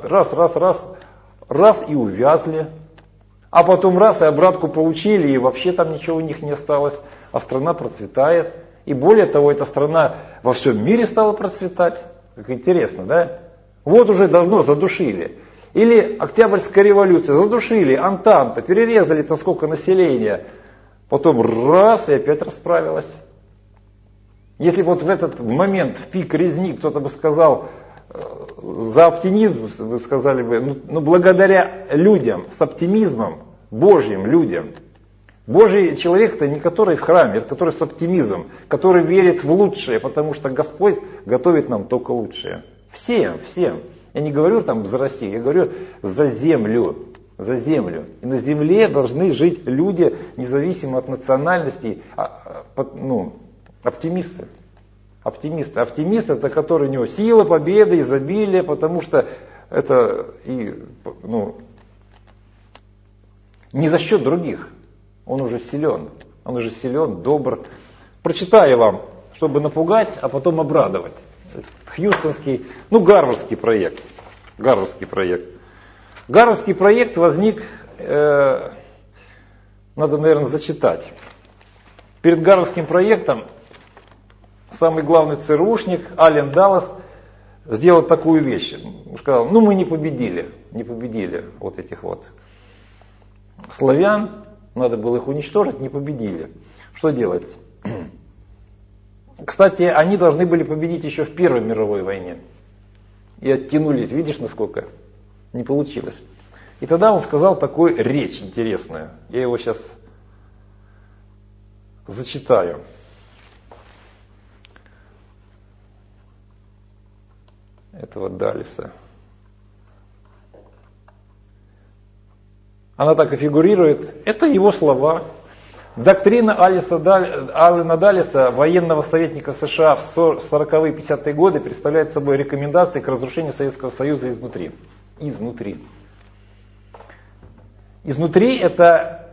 раз и увязли. А потом раз и обратку получили, и вообще там ничего у них не осталось. А страна процветает. И более того, эта страна во всем мире стала процветать. Как интересно, да? Вот уже давно задушили. Или Октябрьская революция, задушили, Антанта, перерезали там сколько населения. Потом раз и опять расправилась. Если вот в этот момент, в пик резни, кто-то бы сказал, за оптимизм, вы сказали бы, благодаря людям, с оптимизмом, Божьим людям. Божий человек это не который в храме, это который с оптимизмом, который верит в лучшее, потому что Господь готовит нам только лучшее. Всем. Я не говорю там за Россию, я говорю за землю. И на земле должны жить люди, независимо от национальности, оптимисты. Оптимист это который у него сила, победа, изобилие, потому что это не за счет других. Он уже силен, добр. Прочитаю вам, чтобы напугать, а потом обрадовать. Хьюстонский, гарвардский проект. Гарвардский проект возник надо, наверное, зачитать. Перед Гарвардским проектом самый главный ЦРУшник Ален Даллас сделал такую вещь. Сказал, мы не победили вот этих вот славян, надо было их уничтожить, не победили. Что делать? Кстати, они должны были победить еще в Первой мировой войне. И оттянулись, видишь, насколько не получилось. И тогда он сказал такую речь интересную. Я его сейчас зачитаю. Этого Даллеса. Она так и фигурирует. Это его слова. Доктрина Алена Даллеса, военного советника США в 40-е и 50-е годы, представляет собой рекомендации к разрушению Советского Союза изнутри. Изнутри это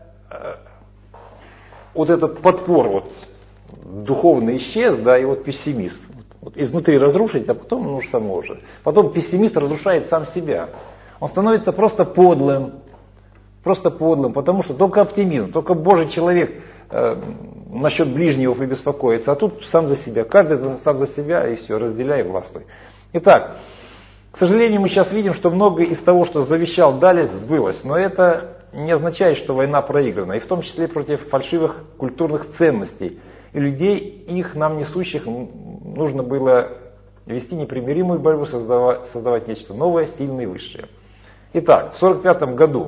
вот этот подпор вот, духовный исчез, да, и вот пессимист. Вот изнутри разрушить, а потом само же. Потом пессимист разрушает сам себя. Он становится просто подлым, потому что только оптимизм, только Божий человек насчет ближнего побеспокоится, а тут сам за себя. Каждый сам за себя, и все, разделяй и властвуй. Итак, к сожалению, мы сейчас видим, что многое из того, что завещал Даллес, сбылось. Но это не означает, что война проиграна. И в том числе против фальшивых культурных ценностей. И людей, их нам несущих, нужно было вести непримиримую борьбу, создавать нечто новое, сильное и высшее. Итак, в 1945 году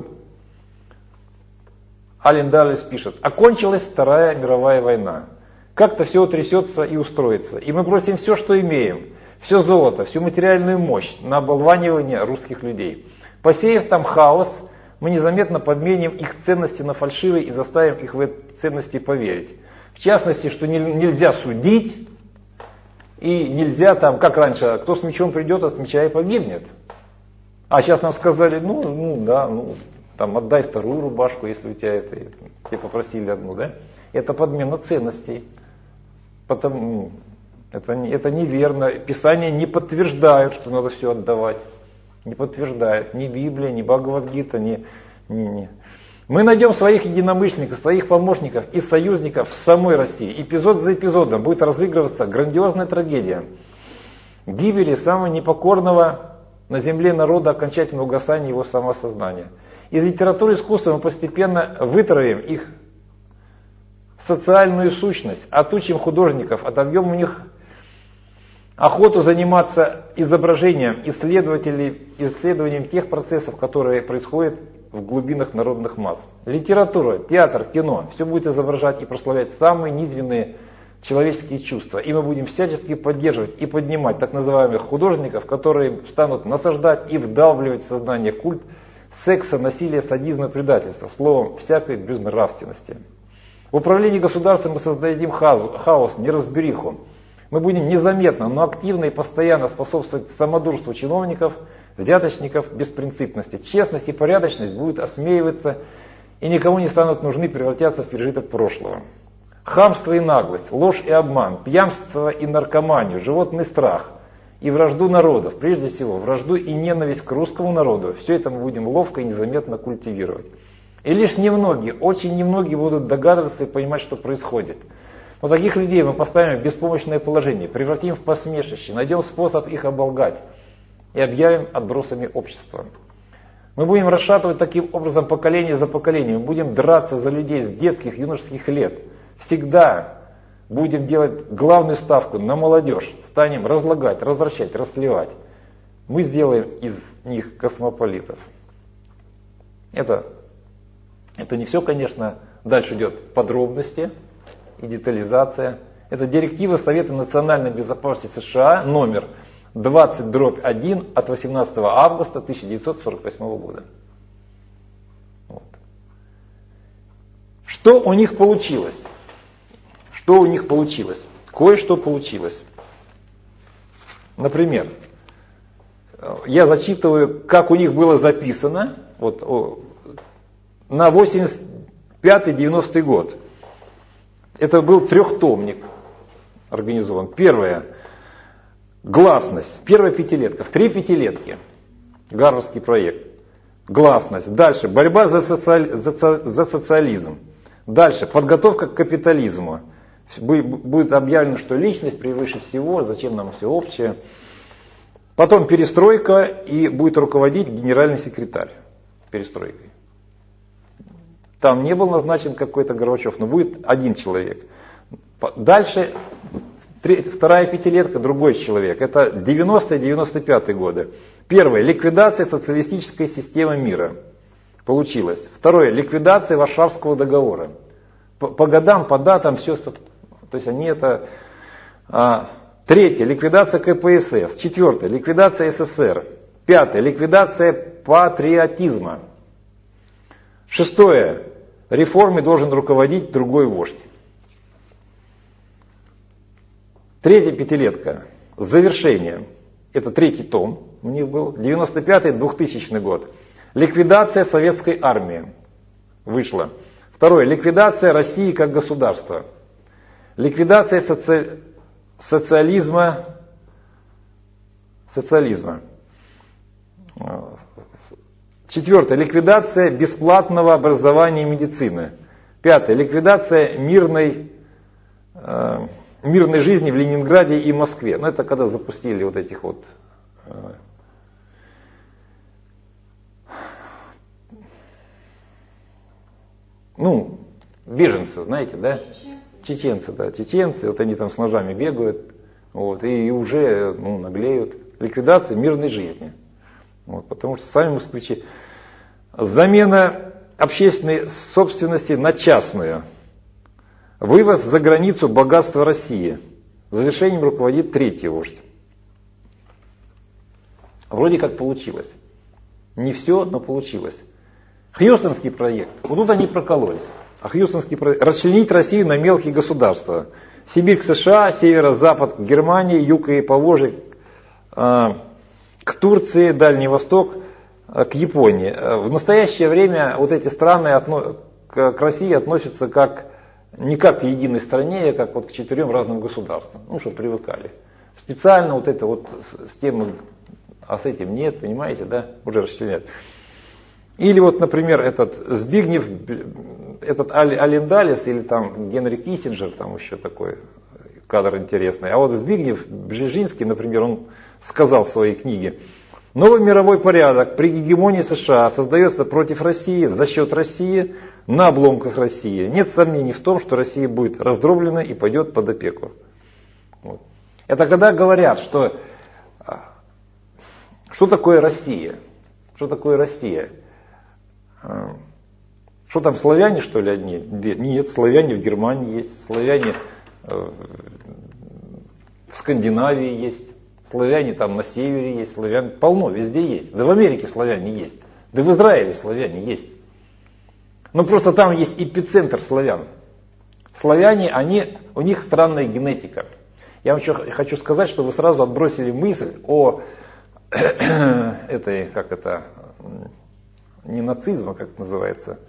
Ален Даллес пишет: окончилась Вторая мировая война. Как-то все утрясется и устроится. И мы бросим все, что имеем. Все золото, всю материальную мощь на оболванивание русских людей. Посеяв там хаос, мы незаметно подменим их ценности на фальшивые и заставим их в эти ценности поверить. В частности, что нельзя судить, и нельзя там, как раньше, кто с мечом придет, от меча и погибнет. А сейчас нам сказали, там отдай вторую рубашку, если у тебя это, тебе попросили одну, да? Это подмена ценностей. Потому это неверно. Писания не подтверждают, что надо все отдавать. Не подтверждает ни Библия, ни Бхагавад-гита, ни. Мы найдем своих единомышленников, своих помощников и союзников в самой России. Эпизод за эпизодом будет разыгрываться грандиозная трагедия гибели самого непокорного на земле народа, окончательного угасания его самосознания. Из литературы и искусства мы постепенно вытравим их социальную сущность, отучим художников, отобьем у них охоту заниматься изображением, исследованием тех процессов, которые происходят в глубинах народных масс. Литература, театр, кино, все будет изображать и прославлять самые низменные человеческие чувства. И мы будем всячески поддерживать и поднимать так называемых художников, которые станут насаждать и вдалбливать в сознание культ секса, насилия, садизма, предательства, словом, всякой безнравственности. В управлении государством мы создадим хаос, неразбериху. Мы будем незаметно, но активно и постоянно способствовать самодурству чиновников, взяточников, беспринципности. Честность и порядочность будут осмеиваться и никому не станут нужны, превратятся в пережиток прошлого. Хамство и наглость, ложь и обман, пьянство и наркоманию, животный страх и вражду народов, прежде всего вражду и ненависть к русскому народу, все это мы будем ловко и незаметно культивировать. И лишь немногие, очень немногие будут догадываться и понимать, что происходит. Но таких людей мы поставим в беспомощное положение, превратим в посмешище, найдем способ их оболгать и объявим отбросами общества. Мы будем расшатывать таким образом поколение за поколением, мы будем драться за людей с детских, юношеских лет. Всегда будем делать главную ставку на молодежь, станем разлагать, развращать, расливать. Мы сделаем из них космополитов. Это не все, конечно, дальше идет подробности и детализация. Это директива Совета национальной безопасности США номер 20/1 от 18 августа 1948 года. Вот. Что у них получилось? Кое-что получилось. Например, я зачитываю, как у них было записано на 85-90 год. Это был трехтомник организован. Первое — гласность. Первая пятилетка. В 3 пятилетки. Гарвардский проект. Гласность. Дальше. Борьба за социализм. Дальше, подготовка к капитализму. Будет объявлено, что личность превыше всего, зачем нам все общее. Потом перестройка, и будет руководить генеральный секретарь перестройкой. Там не был назначен какой-то Горбачев, но будет один человек. Дальше, вторая пятилетка, другой человек. Это 90-95 годы. Первое, ликвидация социалистической системы мира. Получилось. Второе, ликвидация Варшавского договора. По годам, по датам, все. То есть они это... Третье, ликвидация КПСС. Четвертое, ликвидация СССР. Пятое, ликвидация патриотизма. Шестое, реформой должен руководить другой вождь. Третья пятилетка, завершение. Это третий том у них был, 95-2000 год. Ликвидация советской армии вышла. Второе, ликвидация России как государства. Ликвидация социализма. Четвертое, ликвидация бесплатного образования и медицины. Пятое, ликвидация мирной жизни в Ленинграде и Москве. Ну, это когда запустили вот этих вот беженцы, знаете, да? Чеченцы, да, чеченцы, вот они там с ножами бегают, вот, и уже наглеют. Ликвидация мирной жизни. Вот, потому что сами москвичи. Замена общественной собственности на частную. Вывоз за границу богатства России. Завершением руководит третий вождь. Вроде как получилось. Не все, но получилось. Хьюстонский проект. Вот тут они прокололись. А Хьюстонский проект. Расчленить Россию на мелкие государства. Сибирь к США, северо-запад к Германии, юг и Поволжье к Турции, Дальний Восток к Японии. В настоящее время вот эти страны к России относятся не как к единой стране, а как вот к 4 разным государствам. Чтобы привыкали. Специально вот это вот с тем, а с этим нет, понимаете, да, уже расчленяют. Или вот, например, этот Збигнев, этот Ален Далес, или там Генри Киссинджер, там еще такой кадр интересный. А вот Збигнев Бжезинский, например, он сказал в своей книге: новый мировой порядок при гегемонии США создается против России, за счет России, на обломках России. Нет сомнений в том, что Россия будет раздроблена и пойдет под опеку. Вот. Это когда говорят, что такое Россия? Что такое Россия? Что там, славяне, что ли, одни? Нет, славяне в Германии есть, славяне в Скандинавии есть, славяне там на севере есть, славяне полно, везде есть. Да в Америке славяне есть, да в Израиле славяне есть. Но просто там есть эпицентр славян. Славяне, у них странная генетика. Я вам еще хочу сказать, что вы сразу отбросили мысль о этой, не нацизма, как это называется,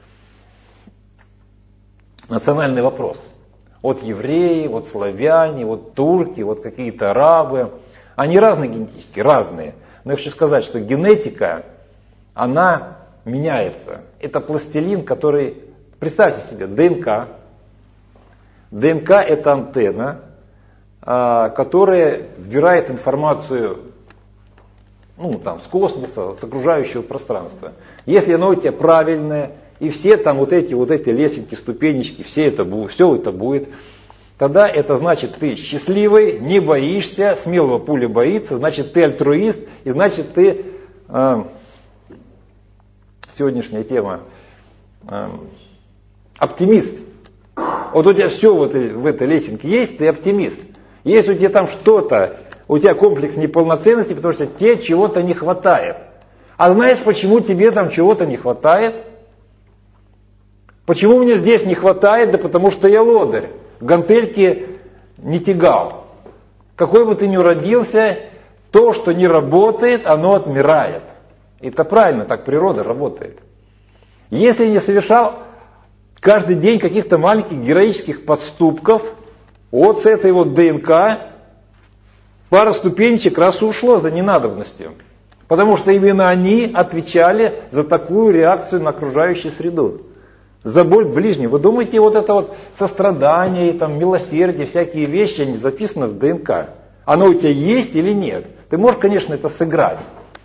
национальный вопрос. Вот евреи, вот славяне, вот турки, вот какие-то арабы. Они разные генетически, разные. Но я хочу сказать, что генетика, она меняется. Это пластилин, который, представьте себе, ДНК. ДНК это антенна, которая вбирает информацию с космоса, с окружающего пространства. Если оно у тебя правильное, и все там вот эти лесенки, ступенечки, все это будет, тогда это значит, ты счастливый, не боишься, смелого пуля боится, значит, ты альтруист, и значит, ты, сегодняшняя тема, оптимист. Вот у тебя все в этой лесенке есть, ты оптимист. Если у тебя там что-то, у тебя комплекс неполноценности, потому что тебе чего-то не хватает. А знаешь, почему тебе там чего-то не хватает? Почему мне здесь не хватает? Да потому что я лодырь. Гантельки не тягал. Какой бы ты ни родился, то, что не работает, оно отмирает. Это правильно, так природа работает. Если не совершал каждый день каких-то маленьких героических поступков, вот с этой вот ДНК пара ступенечек раз и ушло за ненадобностью. Потому что именно они отвечали за такую реакцию на окружающую среду. За боль ближнего. Вы думаете, вот это вот сострадание, там, милосердие, всякие вещи, они записаны в ДНК. Оно у тебя есть или нет? Ты можешь, конечно, это сыграть.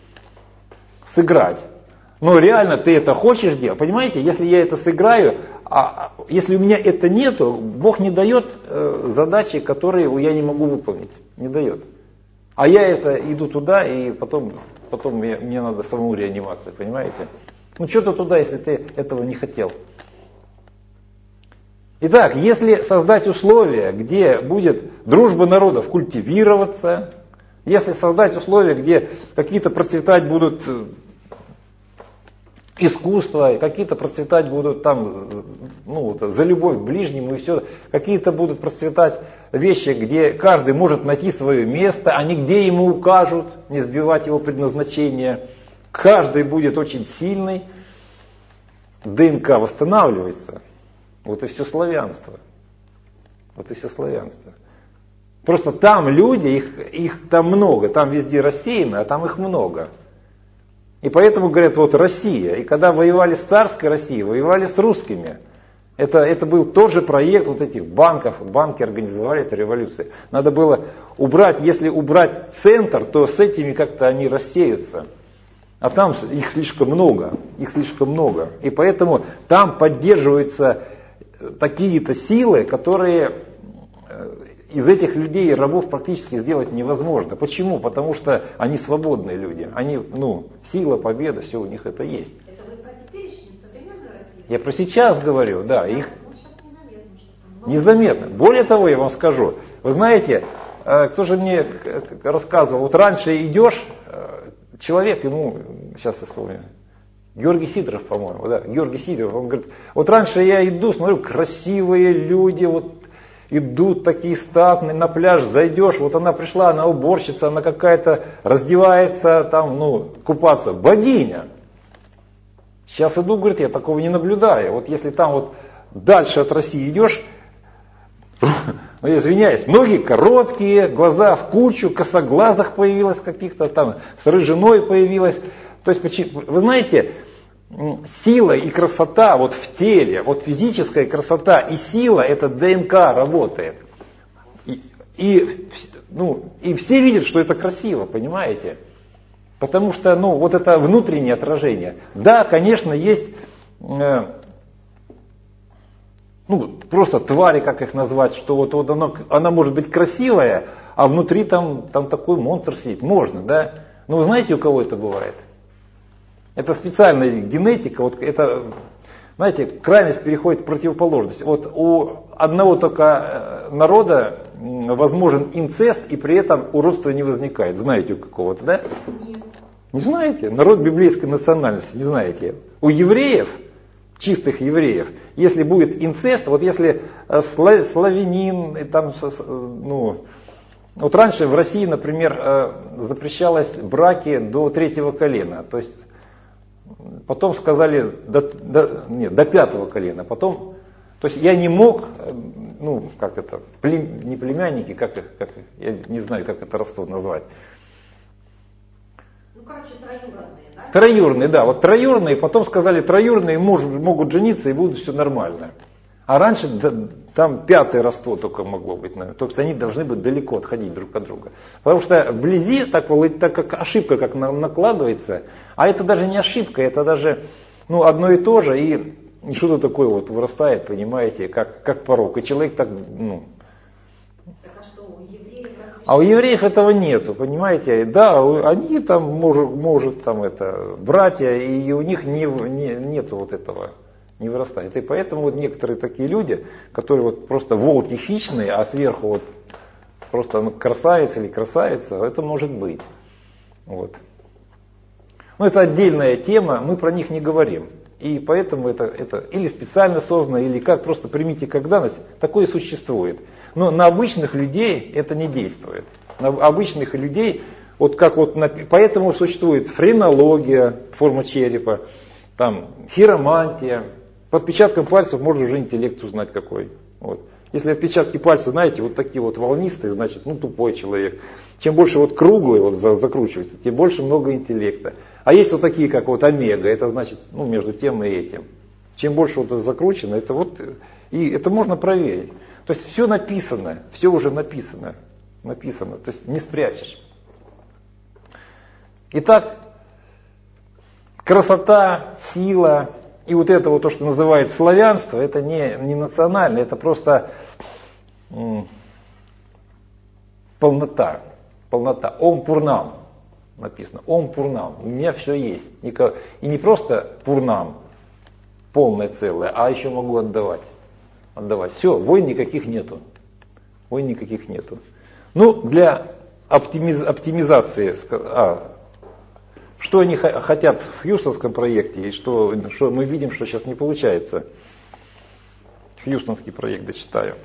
Но реально ты это хочешь делать. Понимаете, если я это сыграю, а если у меня это нету, Бог не дает задачи, которые я не могу выполнить. Не дает. А я это иду туда, и потом мне надо самому реанимация, понимаете? Ну что ты туда, если ты этого не хотел? Итак, если создать условия, где будет дружба народов культивироваться, если создать условия, где какие-то процветать будут искусства, какие-то процветать будут там, за любовь к ближнему и все, какие-то будут процветать вещи, где каждый может найти свое место, а не где ему укажут, не сбивать его предназначение. Каждый будет очень сильный, ДНК восстанавливается. Вот и все славянство. Просто там люди, их там много, там везде рассеяно, а там их много. И поэтому говорят, вот Россия. И когда воевали с царской Россией, воевали с русскими. Это был тот же проект вот этих банков. Банки организовали эту революцию. Надо было убрать, если убрать центр, то с этими как-то они рассеются. А там их слишком много. И поэтому там поддерживаются такие-то силы, которые из этих людей рабов практически сделать невозможно. Почему? Потому что они свободные люди. Они, сила, победа, все у них это есть. Это вы про теперешнюю современную Россию? Я про сейчас говорю, да. Их сейчас незаметно, что-то. Незаметно. Более того, я вам скажу. Вы знаете, кто же мне рассказывал, вот раньше идешь, человек, ему, сейчас я вспомню, Георгий Сидоров, по-моему, да, Георгий Сидоров, он говорит, вот раньше я иду, смотрю, красивые люди, вот идут такие статные, на пляж зайдешь, вот она пришла, она уборщица, она какая-то раздевается, там, купаться, богиня. Сейчас иду, говорит, я такого не наблюдаю. Вот если там вот дальше от России идешь, извиняюсь, ноги короткие, глаза в кучу, косоглазых появилось каких-то там, с рыжиной появилось. То есть, вы знаете, сила и красота вот в теле, вот физическая красота и сила, это ДНК работает. И все видят, что это красиво, понимаете? Потому что, вот это внутреннее отражение. Да, конечно, есть, просто твари, как их назвать, что вот она может быть красивая, а внутри там такой монстр сидит. Можно, да? Но вы знаете, у кого это бывает? Это специальная генетика, вот это, знаете, крайность переходит в противоположность. Вот у одного только народа возможен инцест, и при этом уродство не возникает. Знаете, у какого-то, да? Нет. Не знаете? Народ библейской национальности, не знаете. У евреев, чистых евреев, если будет инцест, вот если славянин, вот раньше в России, например, запрещалось браки до 3-го колена, то есть потом сказали до 5-го колена, потом, то есть я не мог, не племянники, я не знаю, как это родство назвать. Троюродные, да? Троюродные, да, вот троюродные, потом сказали, троюродные могут жениться и будет все нормально. А раньше там 5-е родство только могло быть, наверное, только они должны быть далеко отходить друг от друга. Потому что вблизи, так как ошибка как накладывается, а это даже не ошибка, это даже одно и то же, и что-то такое вот вырастает, понимаете, как порог. И человек так, Так а что, у евреев разрешено? А у евреев этого нету, понимаете? Да, они там может там это братья, и у них нету вот этого. Не вырастает. И поэтому вот некоторые такие люди, которые вот просто волки хищные, а сверху вот просто красавец или красавица, это может быть. Вот. Но это отдельная тема, мы про них не говорим. И поэтому это или специально создано, или как, просто примите как данность, такое существует. Но на обычных людей это не действует. На обычных людей, поэтому существует френология, форма черепа, там хиромантия. По отпечаткам пальцев можно уже интеллект узнать какой. Вот. Если отпечатки пальцев, знаете, вот такие вот волнистые, значит, тупой человек. Чем больше вот круглые вот закручиваются, тем больше много интеллекта. А есть вот такие, как вот омега, это значит, между тем и этим. Чем больше вот это закручено, это вот, и это можно проверить. То есть все написано, все уже написано, то есть не спрячешь. Итак, красота, сила и вот это вот то, что называют славянство, это не национально, это просто полнота. Ом Пурнам написано, Ом Пурнам, у меня все есть. И не просто Пурнам, полное целое, а еще могу отдавать. Все, войн никаких нету. Ну, для оптимизации, что они хотят в Хьюстонском проекте, и что мы видим, что сейчас не получается. Хьюстонский проект дочитаю.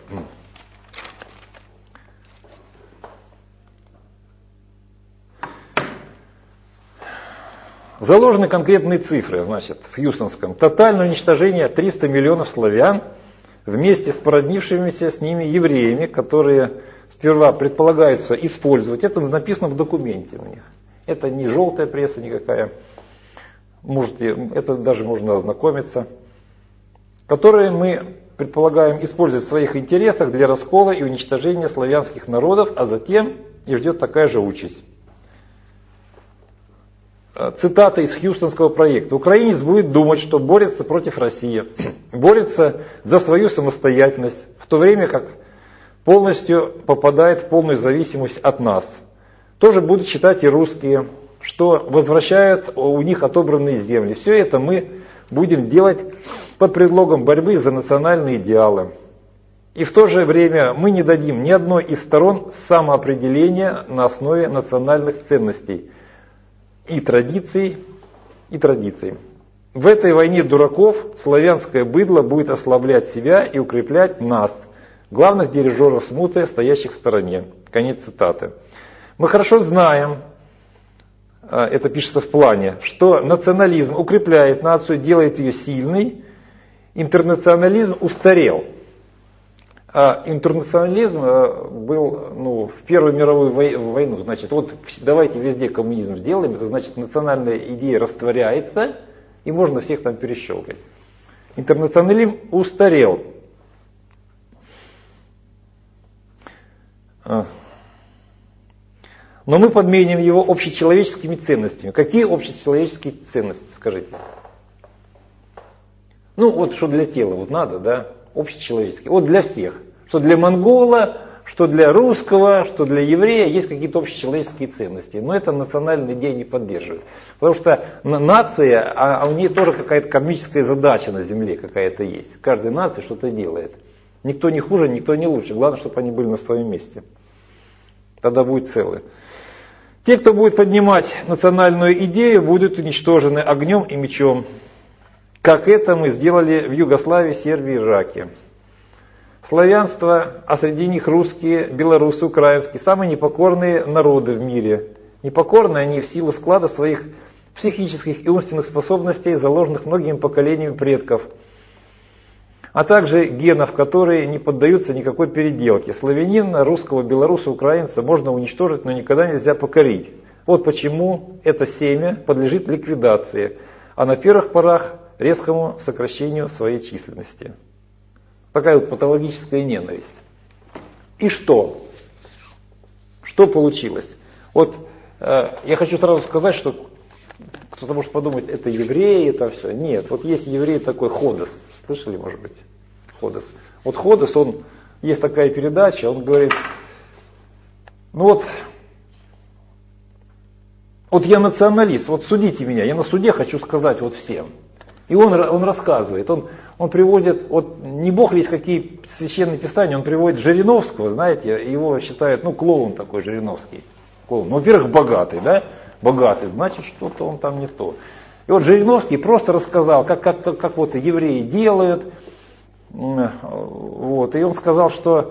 Заложены конкретные цифры, значит, в Хьюстонском. Тотальное уничтожение 300 миллионов славян вместе с породнившимися с ними евреями, которые сперва предполагаются использовать. Это написано в документе у них. Это не желтая пресса никакая. Это даже можно ознакомиться. Которые мы предполагаем использовать в своих интересах для раскола и уничтожения славянских народов, а затем и ждет такая же участь. Цитата из Хьюстонского проекта. Украинец будет думать, что борется против России, борется за свою самостоятельность, в то время как полностью попадает в полную зависимость от нас. Тоже будут считать и русские, что возвращают у них отобранные земли. Все это мы будем делать под предлогом борьбы за национальные идеалы. И в то же время мы не дадим ни одной из сторон самоопределения на основе национальных ценностей и традиций. В этой войне дураков славянское быдло будет ослаблять себя и укреплять нас, главных дирижеров смуты, стоящих в стороне. Конец цитаты. Мы хорошо знаем, это пишется в плане, что национализм укрепляет нацию, делает ее сильной, интернационализм устарел. А интернационализм был в Первую мировую войну. Значит, вот давайте везде коммунизм сделаем, это значит национальная идея растворяется, и можно всех там перещелкать. Интернационализм устарел. Но мы подменим его общечеловеческими ценностями. Какие общечеловеческие ценности, скажите? Ну вот что для тела вот надо, да? Общечеловеческие. Вот для всех. Что для монгола, что для русского, что для еврея есть какие-то общечеловеческие ценности. Но это национальная идея не поддерживает. Потому что нация, а у нее тоже какая-то кармическая задача на земле какая-то есть. Каждая нация что-то делает. Никто не хуже, никто не лучше. Главное, чтобы они были на своем месте. Тогда будет целый. Те, кто будет поднимать национальную идею, будут уничтожены огнем и мечом. Как это мы сделали в Югославии, Сербии, Ираке. Славянство, а среди них русские, белорусы, украинские, самые непокорные народы в мире. Непокорны они в силу склада своих психических и умственных способностей, заложенных многими поколениями предков, а также генов, которые не поддаются никакой переделке. Славянина, русского, белоруса, украинца можно уничтожить, но никогда нельзя покорить. Вот почему это семя подлежит ликвидации, а на первых порах резкому сокращению своей численности. Такая вот патологическая ненависть. И что? Что получилось? Вот я хочу сразу сказать, что кто-то может подумать, это евреи, это все. Нет, вот есть еврей такой Ходос. Слышали, может быть? Ходос. Вот Ходос, есть такая передача, он говорит, ну вот я националист, вот судите меня, я на суде хочу сказать вот всем. И он рассказывает, он приводит, вот не бог весь какие священные писания, он приводит Жириновского, знаете, его считают, клоун такой Жириновский. Клоун. Ну, во-первых, богатый, да? Богатый, значит, что-то он там не то. И вот Жириновский просто рассказал, как вот евреи делают. Вот, и он сказал, что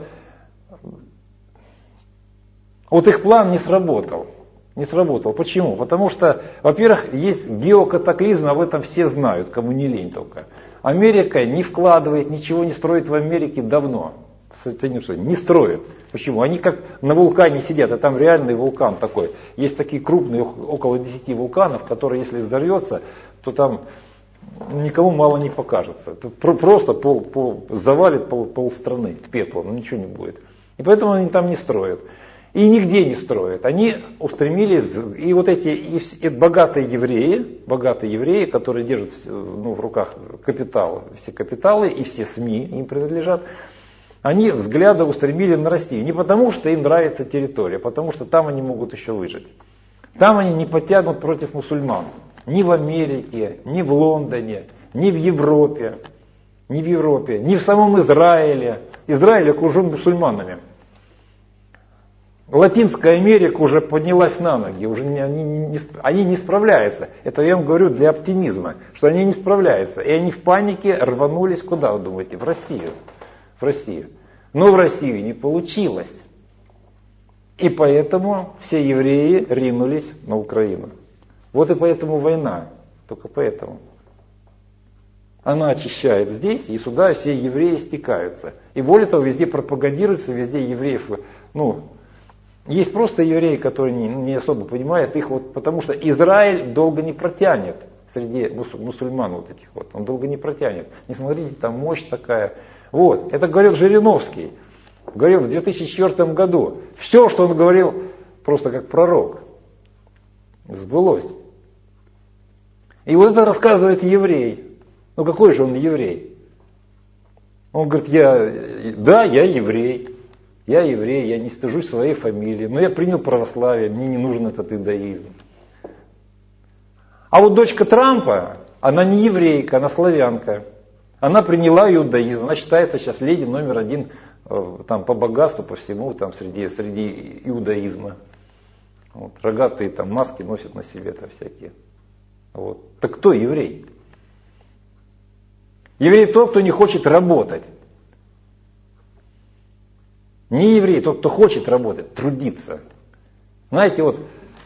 вот их план не сработал. Не сработал. Почему? Потому что, во-первых, есть геокатаклизм, об этом все знают, кому не лень только. Америка не вкладывает, ничего не строит в Америке давно. Не строят. Почему? Они как на вулкане сидят, а там реальный вулкан такой. Есть такие крупные, около 10 вулканов, которые, если взорвется, то там никому мало не покажется. Это просто завалит полстраны пеплом, ничего не будет. И поэтому они там не строят. И нигде не строят. Они устремились, и вот эти богатые евреи, которые держат в руках капитал, все капиталы и все СМИ им принадлежат, они взгляды устремили на Россию. Не потому, что им нравится территория, а потому что там они могут еще выжить. Там они не потянут против мусульман. Ни в Америке, ни в Лондоне, ни в Европе, ни в самом Израиле. Израиль окружен мусульманами. Латинская Америка уже поднялась на ноги, уже они не справляются. Это я вам говорю для оптимизма, что они не справляются. И они в панике рванулись куда, вы думаете? В Россию. В Россию. Но в Россию не получилось. И поэтому все евреи ринулись на Украину. Вот и поэтому война. Только поэтому. Она очищает здесь, и сюда все евреи стекаются. И более того, везде пропагандируется, везде евреев, есть просто евреи, которые не особо понимают их, потому что Израиль долго не протянет среди мусульман вот этих вот. Он долго не протянет. Не смотрите, там мощь такая. Вот, это говорил Жириновский. Говорил в 2004 году. Все, что он говорил, просто как пророк. Сбылось. И вот это рассказывает еврей. Какой же он еврей? Он говорит, я еврей. Я еврей, я не стыжусь своей фамилии, но я принял православие, мне не нужен этот иудаизм. А вот дочка Трампа, она не еврейка, она славянка. Она приняла иудаизм, она считается сейчас леди номер один там, по богатству, по всему, там, среди иудаизма. Вот, рогатые там маски носят на себе там всякие. Вот. Так кто еврей? Еврей тот, кто не хочет работать. Не еврей, тот, кто хочет работать, трудиться. Знаете, вот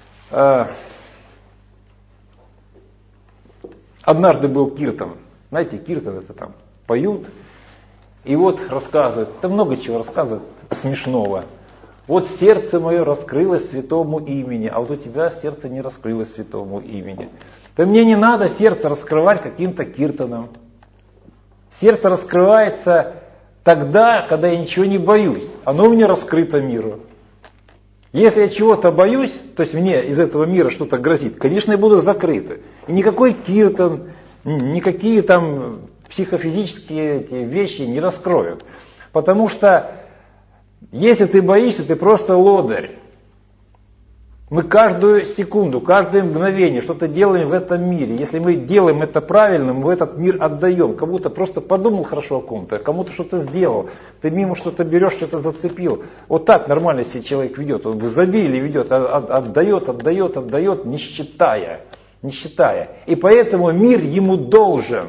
однажды был киртан. Знаете, киртан это там поют. И вот рассказывают, там много чего рассказывают смешного. Вот сердце мое раскрылось святому имени, а вот у тебя сердце не раскрылось святому имени. Да мне не надо сердце раскрывать каким-то киртаном. Сердце раскрывается тогда, когда я ничего не боюсь. Оно мне раскрыто миру. Если я чего-то боюсь, то есть мне из этого мира что-то грозит, конечно, я буду закрыт. И никакой киртан, никакие там психофизические эти вещи не раскроют. Потому что если ты боишься, ты просто лодырь. Мы каждую секунду, каждое мгновение что-то делаем в этом мире. Если мы делаем это правильно, мы в этот мир отдаем. Кому-то просто подумал хорошо о ком-то, кому-то что-то сделал. Ты мимо что-то берешь, что-то зацепил. Вот так нормально себе человек ведет. Он в изобилии ведет, отдает, не считая. И поэтому мир ему должен.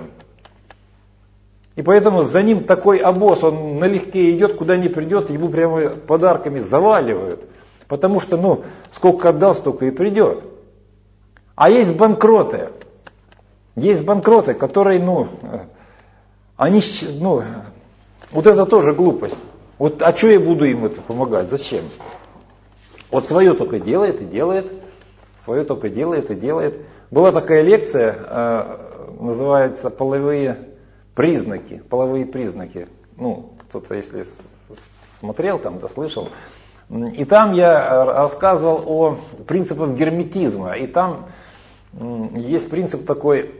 И поэтому за ним такой обоз, он налегке идет, куда ни придет, ему прямо подарками заваливают. Потому что, сколько отдал, столько и придет. А есть банкроты. Которые, они, вот это тоже глупость. Вот, а что я буду им это помогать? Зачем? Вот свое только делает и делает. Свое только делает и делает. Была такая лекция, называется «Половые признаки». Половые признаки. Кто-то, если смотрел там, да, слышал. И там я рассказывал о принципах герметизма. И там есть принцип такой,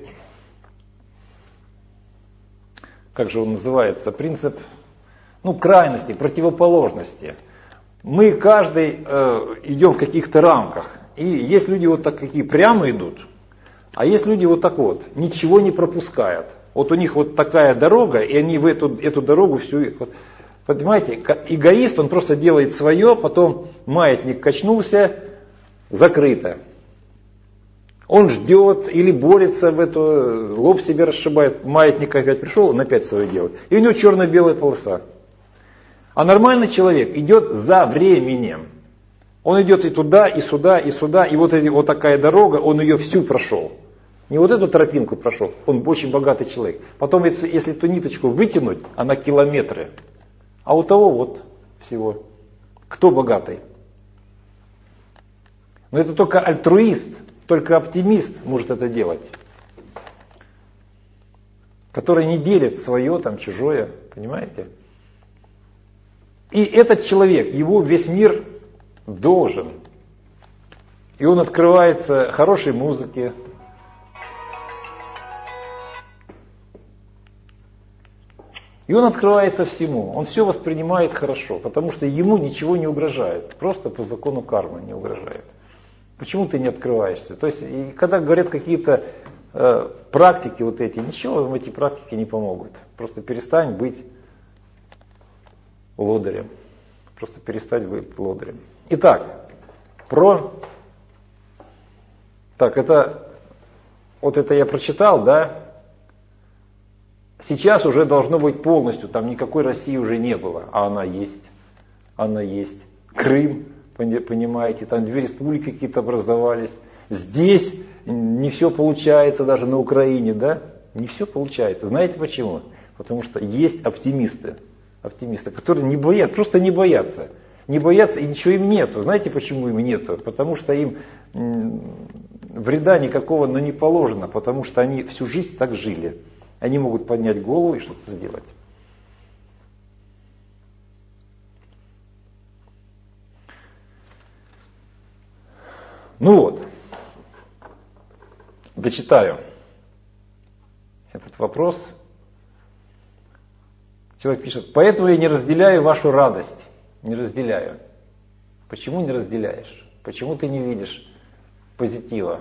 как же он называется, принцип крайности, противоположности. Мы каждый идем в каких-то рамках. И есть люди вот так, какие прямо идут, а есть люди вот так вот, ничего не пропускают. Вот у них вот такая дорога, и они в эту дорогу всю... Понимаете, эгоист, он просто делает свое, потом маятник качнулся, закрыто. Он ждет или борется в эту, лоб себе расшибает, маятник опять пришел, он опять свое делает. И у него черно-белая полоса. А нормальный человек идет за временем. Он идет и туда, и сюда, и сюда, и вот такая дорога, он ее всю прошел. Не вот эту тропинку прошел, он очень богатый человек. Потом, если эту ниточку вытянуть, она километры. А у того вот всего. Кто богатый? Но это только альтруист, только оптимист может это делать. который не делит свое, там, чужое, понимаете? И этот человек, его весь мир должен. И он открывается хорошей музыке. И он открывается всему. Он все воспринимает хорошо, потому что ему ничего не угрожает. Просто по закону кармы не угрожает. Почему ты не открываешься? То есть, и когда говорят какие-то практики вот эти, ничего вам эти практики не помогут. Просто перестань быть лодырем. Просто перестать быть лодырем. Итак, это я прочитал, да? Сейчас уже должно быть полностью, там никакой России уже не было, а она есть. Она есть. Крым, понимаете, там две республики какие-то образовались. Здесь не все получается, даже на Украине, да? Не все получается. Знаете почему? Потому что есть оптимисты, которые не боятся, просто не боятся. Не боятся, и ничего им нету. Знаете, почему им нету? Потому что им вреда никакого не положено, потому что они всю жизнь так жили. Они могут поднять голову и что-то сделать. Ну вот, дочитаю этот вопрос. Человек пишет: поэтому я не разделяю вашу радость. Не разделяю. Почему не разделяешь? Почему ты не видишь позитива?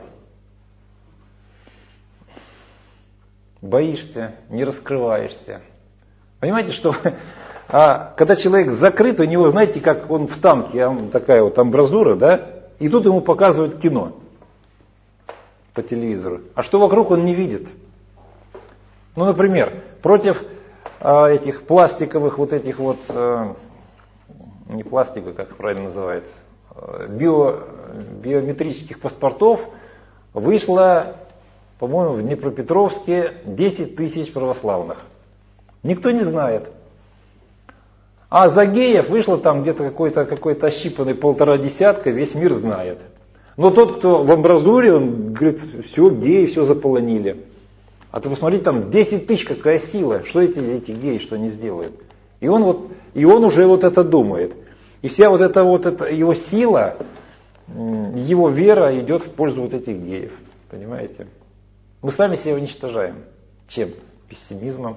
Боишься, не раскрываешься. Понимаете, что когда человек закрыт, у него, знаете, как он в танке, такая вот амбразура, да? И тут ему показывают кино по телевизору. А что вокруг, он не видит. Ну, например, против этих пластиковых вот этих вот, не пластиковых, как правильно называют, биометрических паспортов вышло, по-моему, в Днепропетровске 10 тысяч православных. Никто не знает. А за геев вышло там где-то какой-то ощипанный 1,5 весь мир знает. Но тот, кто в амбразуре, он говорит: все, геи все заполонили. А ты посмотри, там 10 тысяч, какая сила, что эти геи, что они сделают. И он уже вот это думает. И вся вот эта его сила, его вера идет в пользу вот этих геев. Понимаете? Мы сами себя уничтожаем. Чем? Пессимизмом.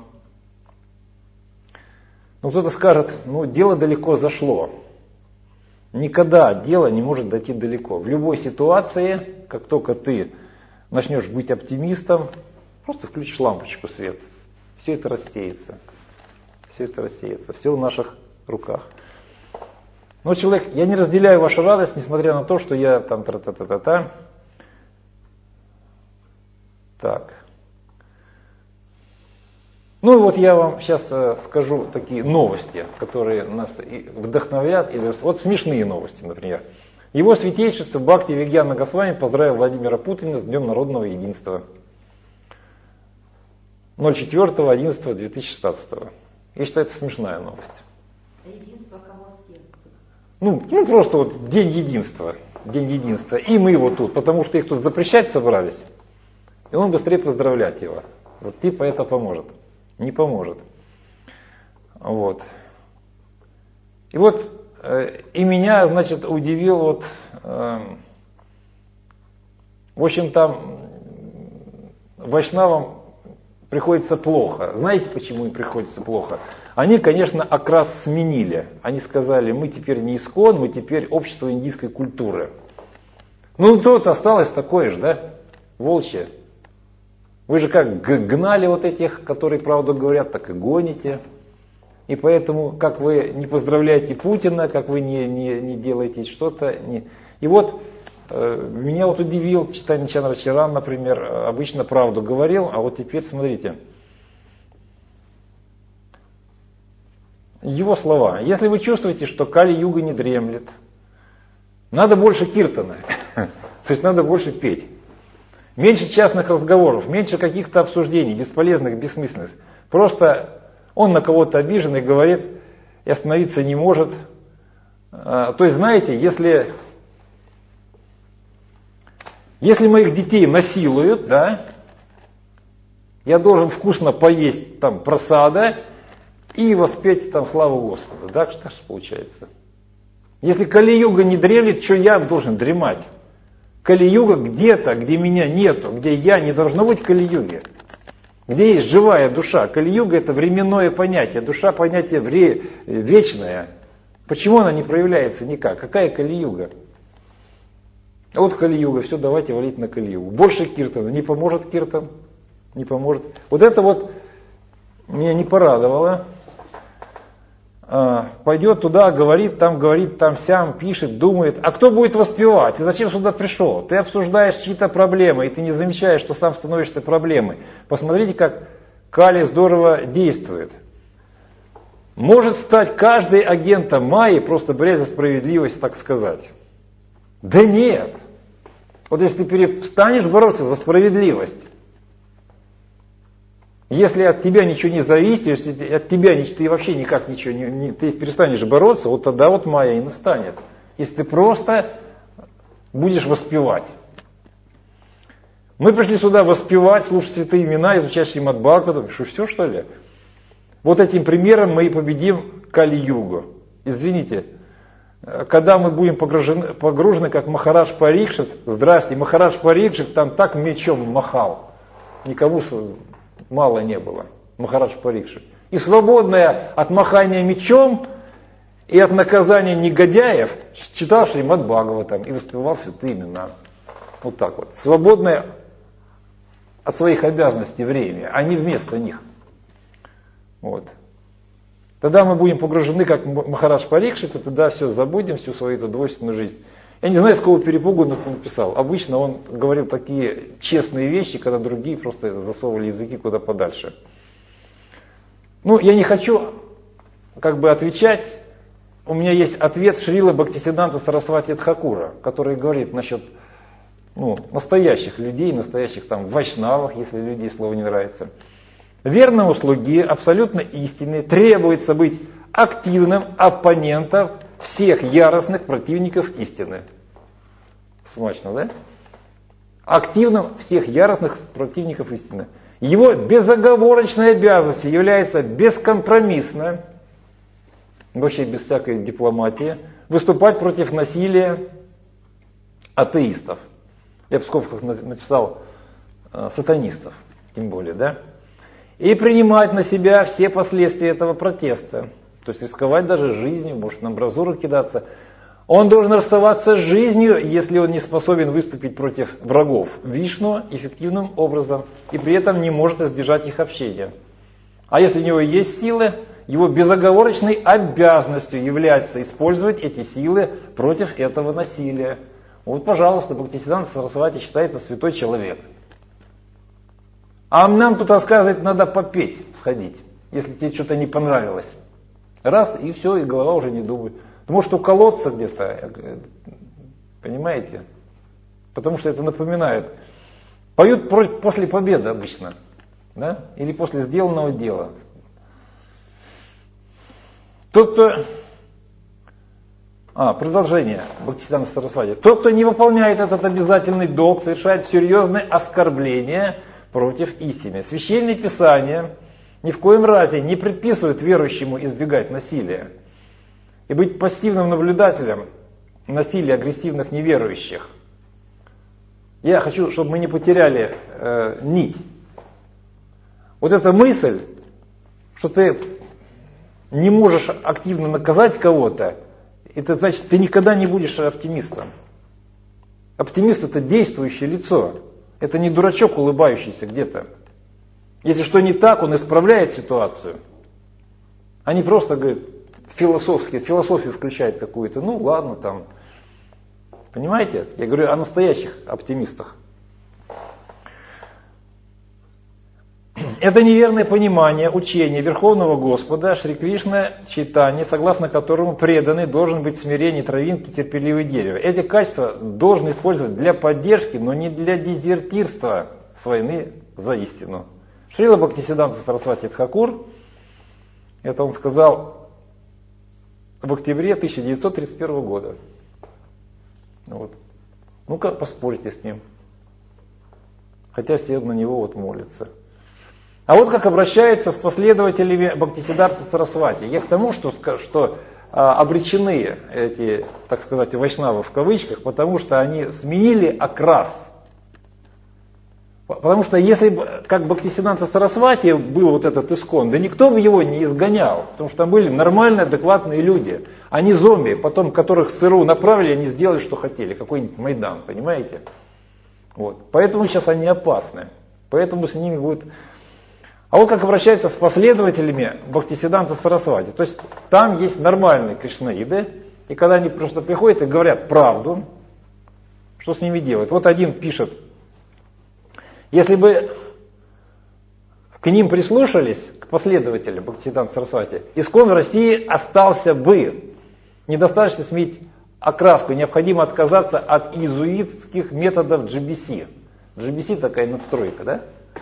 Ну, кто-то скажет: дело далеко зашло. Никогда дело не может дойти далеко. В любой ситуации, как только ты начнешь быть оптимистом, просто включишь лампочку свет. Все это рассеется. Все это рассеется. Все в наших руках. Но человек: я не разделяю вашу радость, несмотря на то, что я там тра-та-та-та-та. Так. Ну и вот я вам сейчас скажу такие новости, которые нас вдохновят. Вот смешные новости, например. Его святейшество Бхакти Вигьяна Госвами поздравил Владимира Путина с Днем народного единства. 04.11.2016. Я считаю, это смешная новость. Единство кого с кем? Ну просто вот День единства. День единства. И мы его тут, потому что их тут запрещать собрались. И он быстрее поздравлять его. Вот типа это поможет. Не поможет. Вот. И вот и меня, значит, удивил вот, в общем, там вайшнавам приходится плохо. Знаете, почему им приходится плохо? Они, конечно, окрас сменили. Они сказали: мы теперь не искон, мы теперь общество индийской культуры. Ну, тут осталось такое же, да? Волчье. Вы же как гнали вот этих, которые правду говорят, так и гоните. И поэтому, как вы не поздравляете Путина, как вы не делаете что-то. И вот меня вот удивил Чайтанья Чандра Чаран, например, обычно правду говорил, а вот теперь смотрите. Его слова: если вы чувствуете, что Кали-юга не дремлет, надо больше киртана, то есть надо больше петь. Меньше частных разговоров, меньше каких-то обсуждений, бесполезных, бессмысленных. Просто он на кого-то обижен и говорит, и остановиться не может. То есть, знаете, если моих детей насилуют, да, Я должен вкусно поесть там просада и воспеть там славу Господу. Так что ж получается. Если Кали-юга не дремлет, что я должен дремать? Кали-юга где-то, где меня нету, где я, не должно быть Кали-юги. Где есть живая душа. Кали-юга это временное понятие, душа понятие вечное. Почему она не проявляется никак? Какая Кали-юга? А вот Кали-юга, все, давайте валить на Кали-югу. Больше киртана, не поможет киртан, не поможет. Вот это вот меня не порадовало. Пойдет туда, говорит, там сям, пишет, думает. А кто будет воспевать? Ты зачем сюда пришел? Ты обсуждаешь чьи-то проблемы, и ты не замечаешь, что сам становишься проблемой. Посмотрите, как Кали здорово действует. Может стать каждый агентом Майи, просто борясь за справедливость, так сказать. Да нет. Вот если ты перестанешь бороться за справедливость, если от тебя ничего не зависит, если от тебя ты вообще никак ничего ты перестанешь бороться, вот тогда вот Майя и настанет. Если ты просто будешь воспевать. Мы пришли сюда воспевать, слушать святые имена, изучать Шримад Бхагаватам. Что, все что ли? Вот этим примером мы и победим Кали-югу. Извините, когда мы будем погружены как Махарадж Парикшит, здрасте, Махарадж Парикшит там так мечом махал, никому мало не было, Махарадж Парикшит. И свободная от махания мечом и от наказания негодяев читал Шримад Бхагаватам и воспевал святые имена. Вот так вот. Свободное от своих обязанностей время, а не вместо них. Вот. Тогда мы будем погружены, как Махарадж Парикшит, и тогда все забудем, всю свою эту двойственную жизнь. Я не знаю, с какого перепугу он это написал. Обычно он говорил такие честные вещи, когда другие просто засовывали языки куда подальше. Ну, я не хочу отвечать. У меня есть ответ Шрилы Бхактисиддханта Сарасвати Тхакура, который говорит насчет настоящих людей, настоящих там вайшнавов, если людей слово не нравится. Верному слуге абсолютно истины требуется быть активным оппонентом всех яростных противников истины. Смачно, да? Активным всех яростных противников истины. Его безоговорочной обязанностью является бескомпромиссно, вообще без всякой дипломатии, выступать против насилия атеистов. Я в скобках написал сатанистов, тем более, да? И принимать на себя все последствия этого протеста. То есть рисковать даже жизнью, может на амбразуру кидаться. Он должен расставаться с жизнью, если он не способен выступить против врагов Вишну эффективным образом и при этом не может избежать их общения. А если у него есть силы, его безоговорочной обязанностью является использовать эти силы против этого насилия. Вот, пожалуйста, Бхактисиддханта Сарасвати считается святой человек. А нам тут рассказывать, надо попеть, сходить, если тебе что-то не понравилось. Раз, и все, и голова уже не думает. Может уколоться где-то, понимаете? Потому что это напоминает. Поют после победы обычно, да? Или после сделанного дела. Продолжение Бхактисиддханта Сарасвати. Тот, кто не выполняет этот обязательный долг, совершает серьезное оскорбление против истины. Священное Писание ни в коем разе не предписывает верующему избегать насилия и быть пассивным наблюдателем насилия агрессивных неверующих. Я хочу, чтобы мы не потеряли нить. Вот эта мысль, что ты не можешь активно наказать кого-то, это значит, ты никогда не будешь оптимистом. Оптимист — это действующее лицо. Это не дурачок, улыбающийся где-то. Если что не так, он исправляет ситуацию. А не просто, говорит, философию включает какую-то. Ну ладно там. Понимаете? Я говорю о настоящих оптимистах. Это неверное понимание учения Верховного Господа Шри Кришна Чайтаньи, согласно которому преданный должен быть смирение травинки, терпеливое дерево. Эти качества должны использовать для поддержки, но не для дезертирства с войны за истину. Шрила Бхактисиддханта Сарасвати Тхакур, это он сказал в октябре 1931 года. Вот. Ну-ка поспорьте с ним. Хотя все на него молятся. А вот как обращается с последователями Бхактисиддхарты Сарасвати. Я к тому, что обречены эти, так сказать, вайшнавы в кавычках, потому что они сменили окрас. Потому что если бы, как Бхактисиддханта Сарасвати был вот этот искон, да никто бы его не изгонял, потому что там были нормальные, адекватные люди. Они зомби, потом которых в СРУ направили, они сделали, что хотели, какой-нибудь Майдан, понимаете? Вот. Поэтому сейчас они опасны. Поэтому с ними будет... А вот как обращаются с последователями Бхактисиддханта Сарасвати. То есть там есть нормальные кришнаиды, и когда они просто приходят и говорят правду, что с ними делать? Вот один пишет: если бы к ним прислушались, к последователям Бхактисиддханта Сарасвати, искон в России остался бы. Недостаточно сменить окраску, необходимо отказаться от иезуитских методов GBC. GBC такая надстройка, да?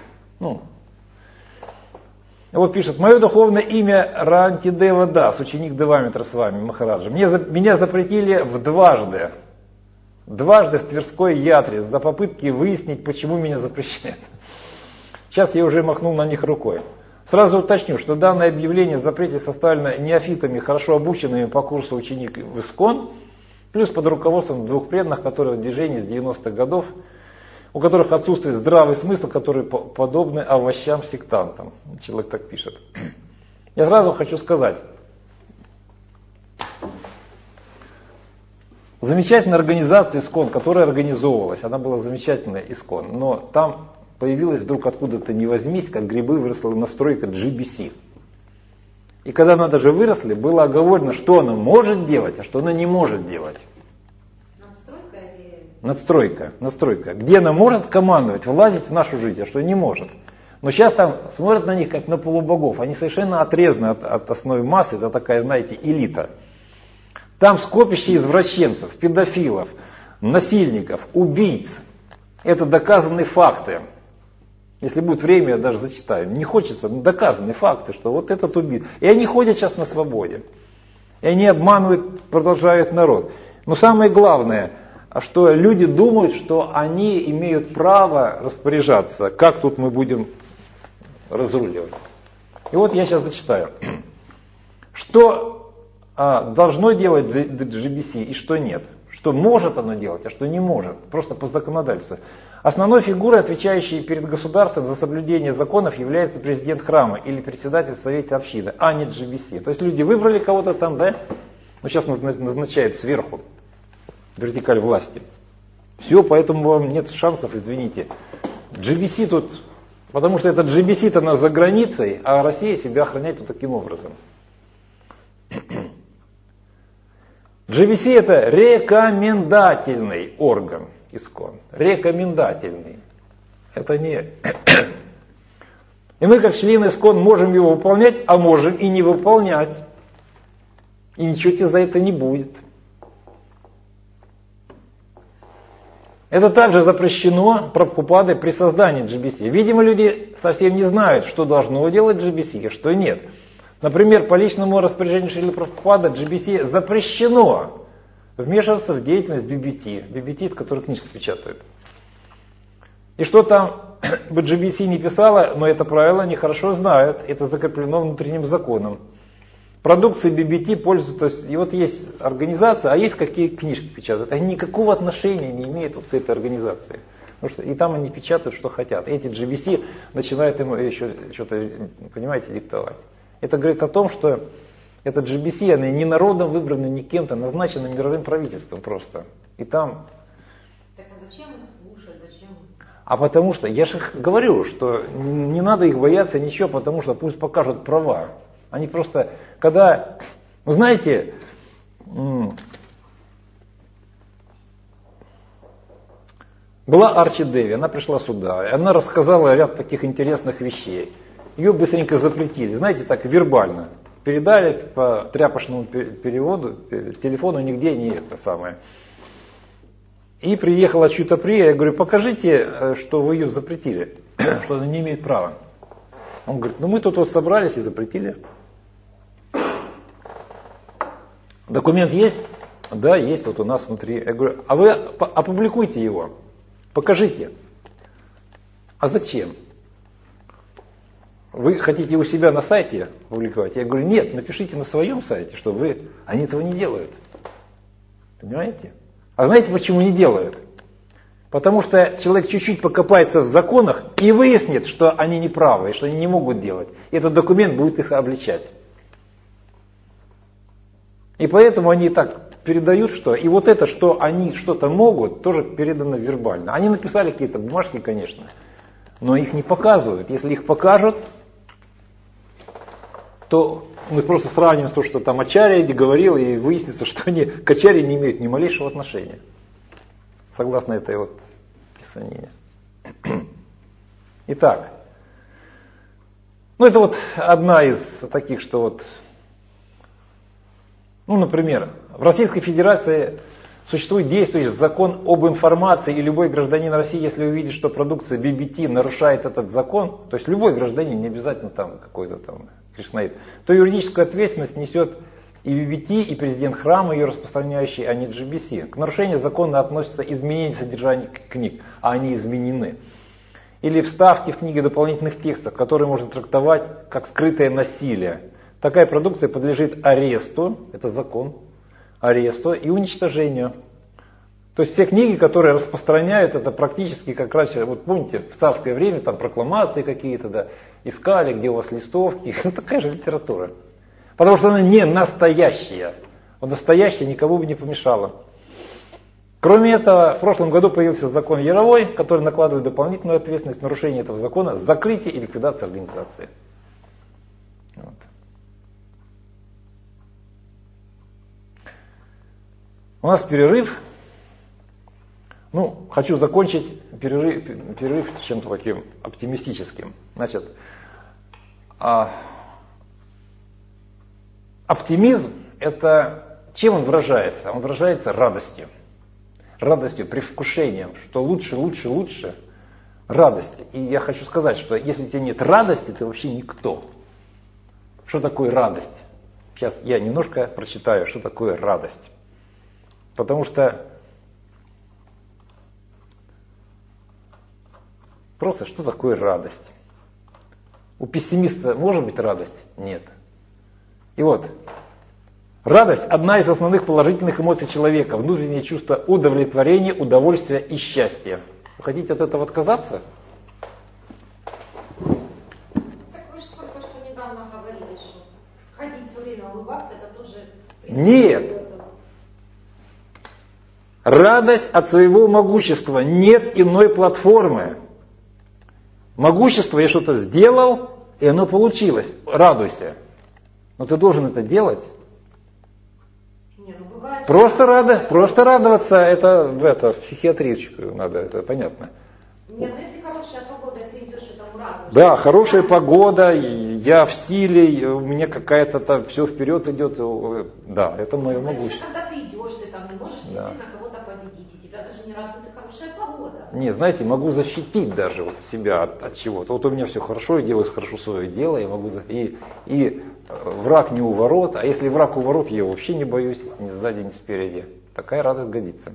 Вот пишет: мое духовное имя Рантидева Дас, ученик Девамитра с вами, Махараджа. Меня запретили дважды в Тверской ятре за попытки выяснить, почему меня запрещают. Сейчас я уже махнул на них рукой. Сразу уточню, что данное объявление о запрете составлено неофитами, хорошо обученными по курсу ученик в ИСКОН, плюс под руководством двух преданных, которые в движении с 90-х годов, у которых отсутствует здравый смысл, которые подобны овощам-сектантам. Человек так пишет. Я сразу хочу сказать. Замечательная организация ИСКОН, которая организовывалась, она была замечательная ИСКОН, но там появилась вдруг откуда-то не возьмись, как грибы выросла настройка GBC. И когда она даже выросли, было оговорено, что она может делать, а что она не может делать. Настройка. Где она может командовать, влазить в нашу жизнь, а что не может. Но сейчас там смотрят на них как на полубогов. Они совершенно отрезаны от основной массы. Это такая, знаете, элита. Там скопище извращенцев, педофилов, насильников, убийц. Это доказанные факты. Если будет время, я даже зачитаю. Не хочется, но доказанные факты, что вот этот убийца. И они ходят сейчас на свободе. И они обманывают, продолжают народ. Но самое главное, что люди думают, что они имеют право распоряжаться, как тут мы будем разруливать. И вот я сейчас зачитаю. Что должно делать GBC и что нет. Что может оно делать, а что не может. Просто по законодательству. Основной фигурой, отвечающей перед государством за соблюдение законов, является президент храма или председатель совета общины, а не GBC. То есть люди выбрали кого-то там, да? Но сейчас назначают сверху. Вертикаль власти. Все, поэтому вам нет шансов, извините. GBC тут, потому что это GBC-то она за границей, а Россия себя охраняет вот таким образом. GBC это рекомендательный орган ИСКОН. Рекомендательный. Это не... И мы как члены ИСКОН можем его выполнять, а можем и не выполнять. И ничего тебе за это не будет. Это также запрещено Прабхупадой при создании GBC. Видимо, люди совсем не знают, что должно делать GBC, а что нет. Например, по личному распоряжению Шрилы Прабхупады GBC запрещено вмешиваться в деятельность BBT. BBT, это который книжки печатают. И что там бы GBC не писала, но это правило они хорошо знают. Это закреплено внутренним законом. Продукции BBT пользуются, то есть, и вот есть организация, а есть какие книжки печатают. Они никакого отношения не имеют вот к этой организации. Потому что и там они печатают, что хотят. Эти GBC начинают им еще что-то, понимаете, диктовать. Это говорит о том, что эта GBC, она не народом выбрана, не кем-то, назначена мировым правительством просто. И там... Так а зачем их слушать, зачем? А потому что, я же говорю, что не надо их бояться ничего, потому что пусть покажут права. Они просто, когда, вы знаете, была Арчи Деви, она пришла сюда, и она рассказала ряд таких интересных вещей. Ее быстренько запретили, знаете, так вербально. Передали по тряпочному переводу, телефону нигде не это самое. И приехала Чутаприя, я говорю, покажите, что вы ее запретили, что она не имеет права. Он говорит, ну мы тут вот собрались и запретили. Документ есть? Да, есть вот у нас внутри. Я говорю, а вы опубликуйте его, покажите. А зачем? вы хотите у себя на сайте публиковать? Я говорю, нет, напишите на своем сайте, что вы... Они этого не делают. Понимаете? А знаете, почему не делают? Потому что человек чуть-чуть покопается в законах и выяснит, что они неправы, и что они не могут делать. И этот документ будет их обличать. И поэтому они так передают, что... И вот это, что они что-то могут, тоже передано вербально. Они написали какие-то бумажки, конечно, но их не показывают. Если их покажут, то мы просто сравним с то, что там Ачарья говорил, и выяснится, что они к Ачарье не имеют ни малейшего отношения. Согласно этой вот писанине. Итак, это вот одна из таких, что вот, например, в Российской Федерации существует действующий закон об информации, и любой гражданин России, если увидит, что продукция BBT нарушает этот закон, то есть любой гражданин, не обязательно там какой-то там кришнаит, то юридическую ответственность несет и BBT, и президент храма, ее распространяющий, а не GBC. К нарушению закона относятся изменения содержания книг, а они изменены. Или вставки в книге дополнительных текстов, которые можно трактовать как скрытое насилие. Такая продукция подлежит аресту, это закон, аресту и уничтожению. То есть все книги, которые распространяют, это практически как раньше, вот помните, в царское время там прокламации какие-то, да, искали, где у вас листовки, такая же литература. Потому что она не настоящая. Вот настоящая никому бы не помешала. Кроме этого, в прошлом году появился закон Яровой, который накладывает дополнительную ответственность нарушения этого закона, закрытие и ликвидация организации. Вот. У нас перерыв. Хочу закончить перерыв чем-то таким оптимистическим. Значит, оптимизм – это чем он выражается? Он выражается радостью. Радостью, предвкушением, что лучше, лучше, лучше. Радости. И я хочу сказать, что если у тебя нет радости, ты вообще никто. Что такое радость? Сейчас я немножко прочитаю, что такое радость. Потому что просто что такое радость? У пессимиста может быть радость? Нет. И вот, радость – одна из основных положительных эмоций человека, внутреннее чувство удовлетворения, удовольствия и счастья. Вы хотите от этого отказаться? Так вы же только что недавно говорили, что ходить все время улыбаться, это тоже... Нет! Радость от своего могущества. Нет иной платформы. Могущество, я что-то сделал, и оно получилось. Радуйся. Но ты должен это делать. Не, бывает, Просто радоваться, это в психиатрию надо, это понятно. Нет, если хорошая погода, ты идешь этому радуешься. Да, хорошая погода, я в силе, у меня какая-то там все вперед идет. Да, это мое могущество. Когда ты идешь, ты там не можешь действительно кого-то победить, и тебя даже не радует и хорошая погода. Не, знаете, могу защитить даже вот себя от чего-то. Вот у меня все хорошо, я делаю хорошо свое дело, я могу и враг не у ворот, а если враг у ворот, я его вообще не боюсь, ни сзади, ни спереди. Такая радость годится.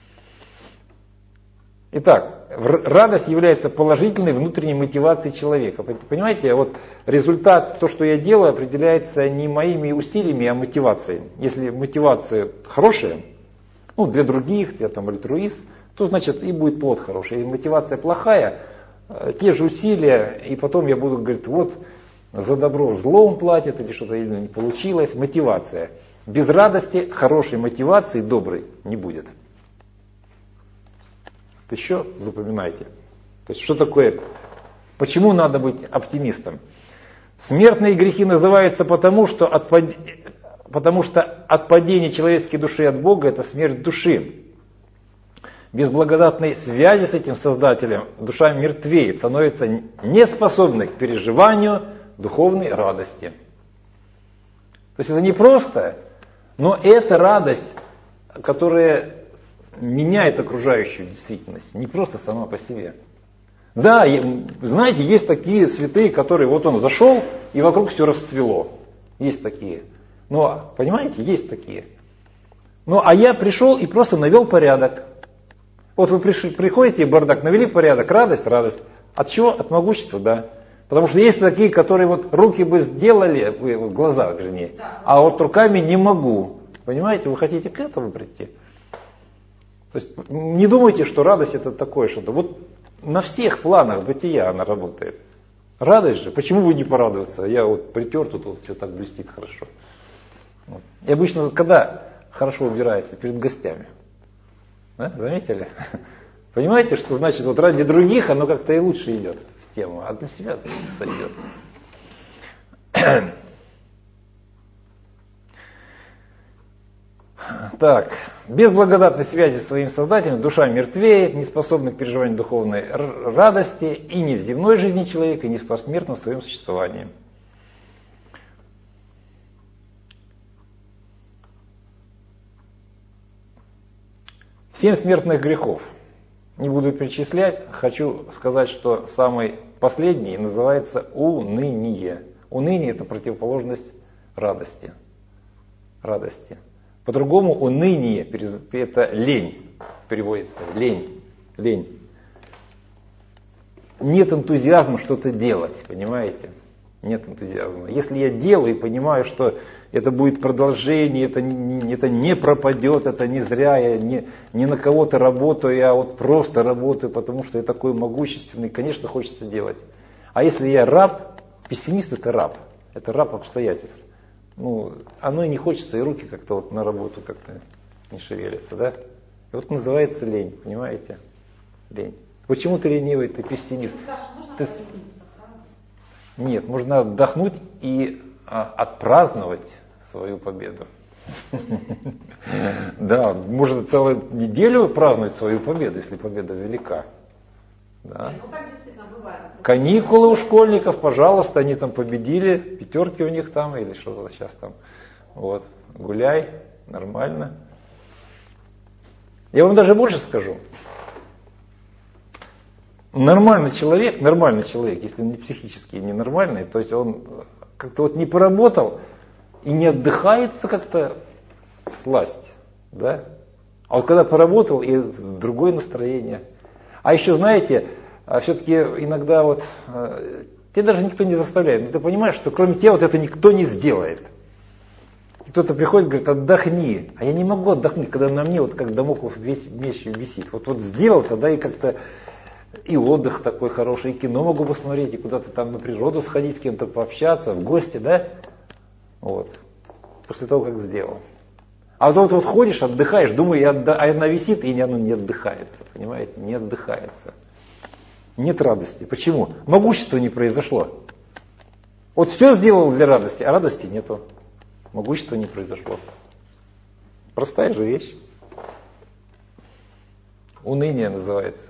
Итак, радость является положительной внутренней мотивацией человека. Понимаете, вот результат, то, что я делаю, определяется не моими усилиями, а мотивацией. Если мотивация хорошая, для других, я там альтруист, то значит и будет плод хороший. Если мотивация плохая, те же усилия, и потом я буду говорить, вот за добро злом платят, или что-то не получилось. Мотивация. Без радости, хорошей мотивации, доброй не будет. Еще запоминайте. То есть, что такое, почему надо быть оптимистом? Смертные грехи называются потому, что от падения человеческой души от Бога это смерть души. Без благодатной связи с этим Создателем душа мертвеет, становится неспособной к переживанию духовной радости. То есть это не просто, но это радость, которая меняет окружающую действительность, не просто сама по себе. Да, знаете, есть такие святые, которые вот он зашел, и вокруг все расцвело. Есть такие. Но, понимаете, есть такие. А я пришел и просто навел порядок. Вот вы приходите, бардак, навели порядок, радость. От чего? От могущества, да. Потому что есть такие, которые вот руки бы сделали, в глазах, вернее, а вот руками не могу. Понимаете, вы хотите к этому прийти? То есть не думайте, что радость это такое что-то. Вот на всех планах бытия она работает. Радость же, почему бы не порадоваться? Я вот припер, тут вот все так блестит хорошо. Вот. И обычно, когда хорошо убирается перед гостями, да? Заметили? Понимаете, что значит вот ради других оно как-то и лучше идет в тему, а для себя сойдет. Так, без благодатной связи с своим Создателем душа мертвеет, не способна к переживанию духовной радости и ни в земной жизни человека, и ни в посмертном своем существовании. Семь смертных грехов. Не буду перечислять, хочу сказать, что самый последний называется уныние. Уныние – это противоположность радости. Радости. По-другому уныние – это лень, переводится, лень. Нет энтузиазма что-то делать, понимаете? Нет энтузиазма. Если я делаю и понимаю, что это будет продолжение, это не пропадет, это не зря, я не на кого-то работаю, я вот просто работаю, потому что я такой могущественный, конечно, хочется делать. А если я раб, пессимист это раб обстоятельств. Ну, оно и не хочется, и руки как-то вот на работу как-то не шевелятся, да? И вот называется лень, понимаете? Лень. Почему ты ленивый, ты пессимист? Нет, можно отдохнуть и отпраздновать свою победу. Да, можно целую неделю праздновать свою победу, если победа велика. Да. Каникулы у школьников, пожалуйста, они там победили, пятерки у них там, или что-то сейчас там. Вот, гуляй, нормально. Я вам даже больше скажу. Нормальный человек, если он не психически ненормальный, то есть он как-то вот не поработал и не отдыхается как-то всласть, да? А вот когда поработал, и другое настроение. А еще, знаете, все-таки иногда вот тебя даже никто не заставляет, но ты понимаешь, что кроме тебя вот это никто не сделает. Кто-то приходит и говорит, отдохни, а я не могу отдохнуть, когда на мне вот как дамоклов меч висит. Вот сделал, тогда и как-то и отдых такой хороший, и кино могу посмотреть, и куда-то там на природу сходить, с кем-то пообщаться, в гости, да? Вот. После того, как сделал. А вот ходишь, отдыхаешь, думаю, она висит, и оно не отдыхается, понимаете? Не отдыхается. Нет радости. Почему? Могущества не произошло. Вот все сделал для радости, а радости нету. Могущества не произошло. Простая же вещь. Уныние называется.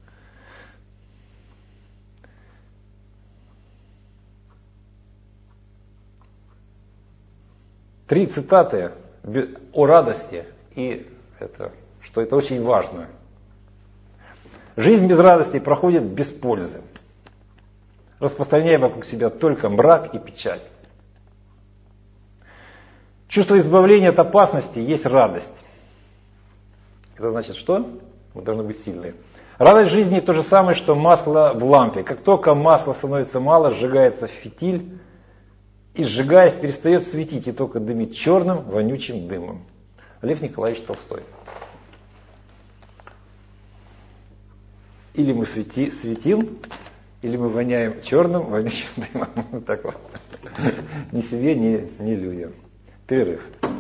Три цитаты о радости, и что это очень важно. Жизнь без радости проходит без пользы, распространяя вокруг себя только мрак и печаль. Чувство избавления от опасности есть радость. Это значит что? Мы должны быть сильные. Радость жизни то же самое, что масло в лампе. Как только масла становится мало, сжигается фитиль, и, сжигаясь, перестает светить и только дымит черным, вонючим дымом. Лев Николаевич Толстой. Или мы светим, или мы воняем черным, вонючим дымом. Вот так вот. Ни себе, ни людям. Перерыв.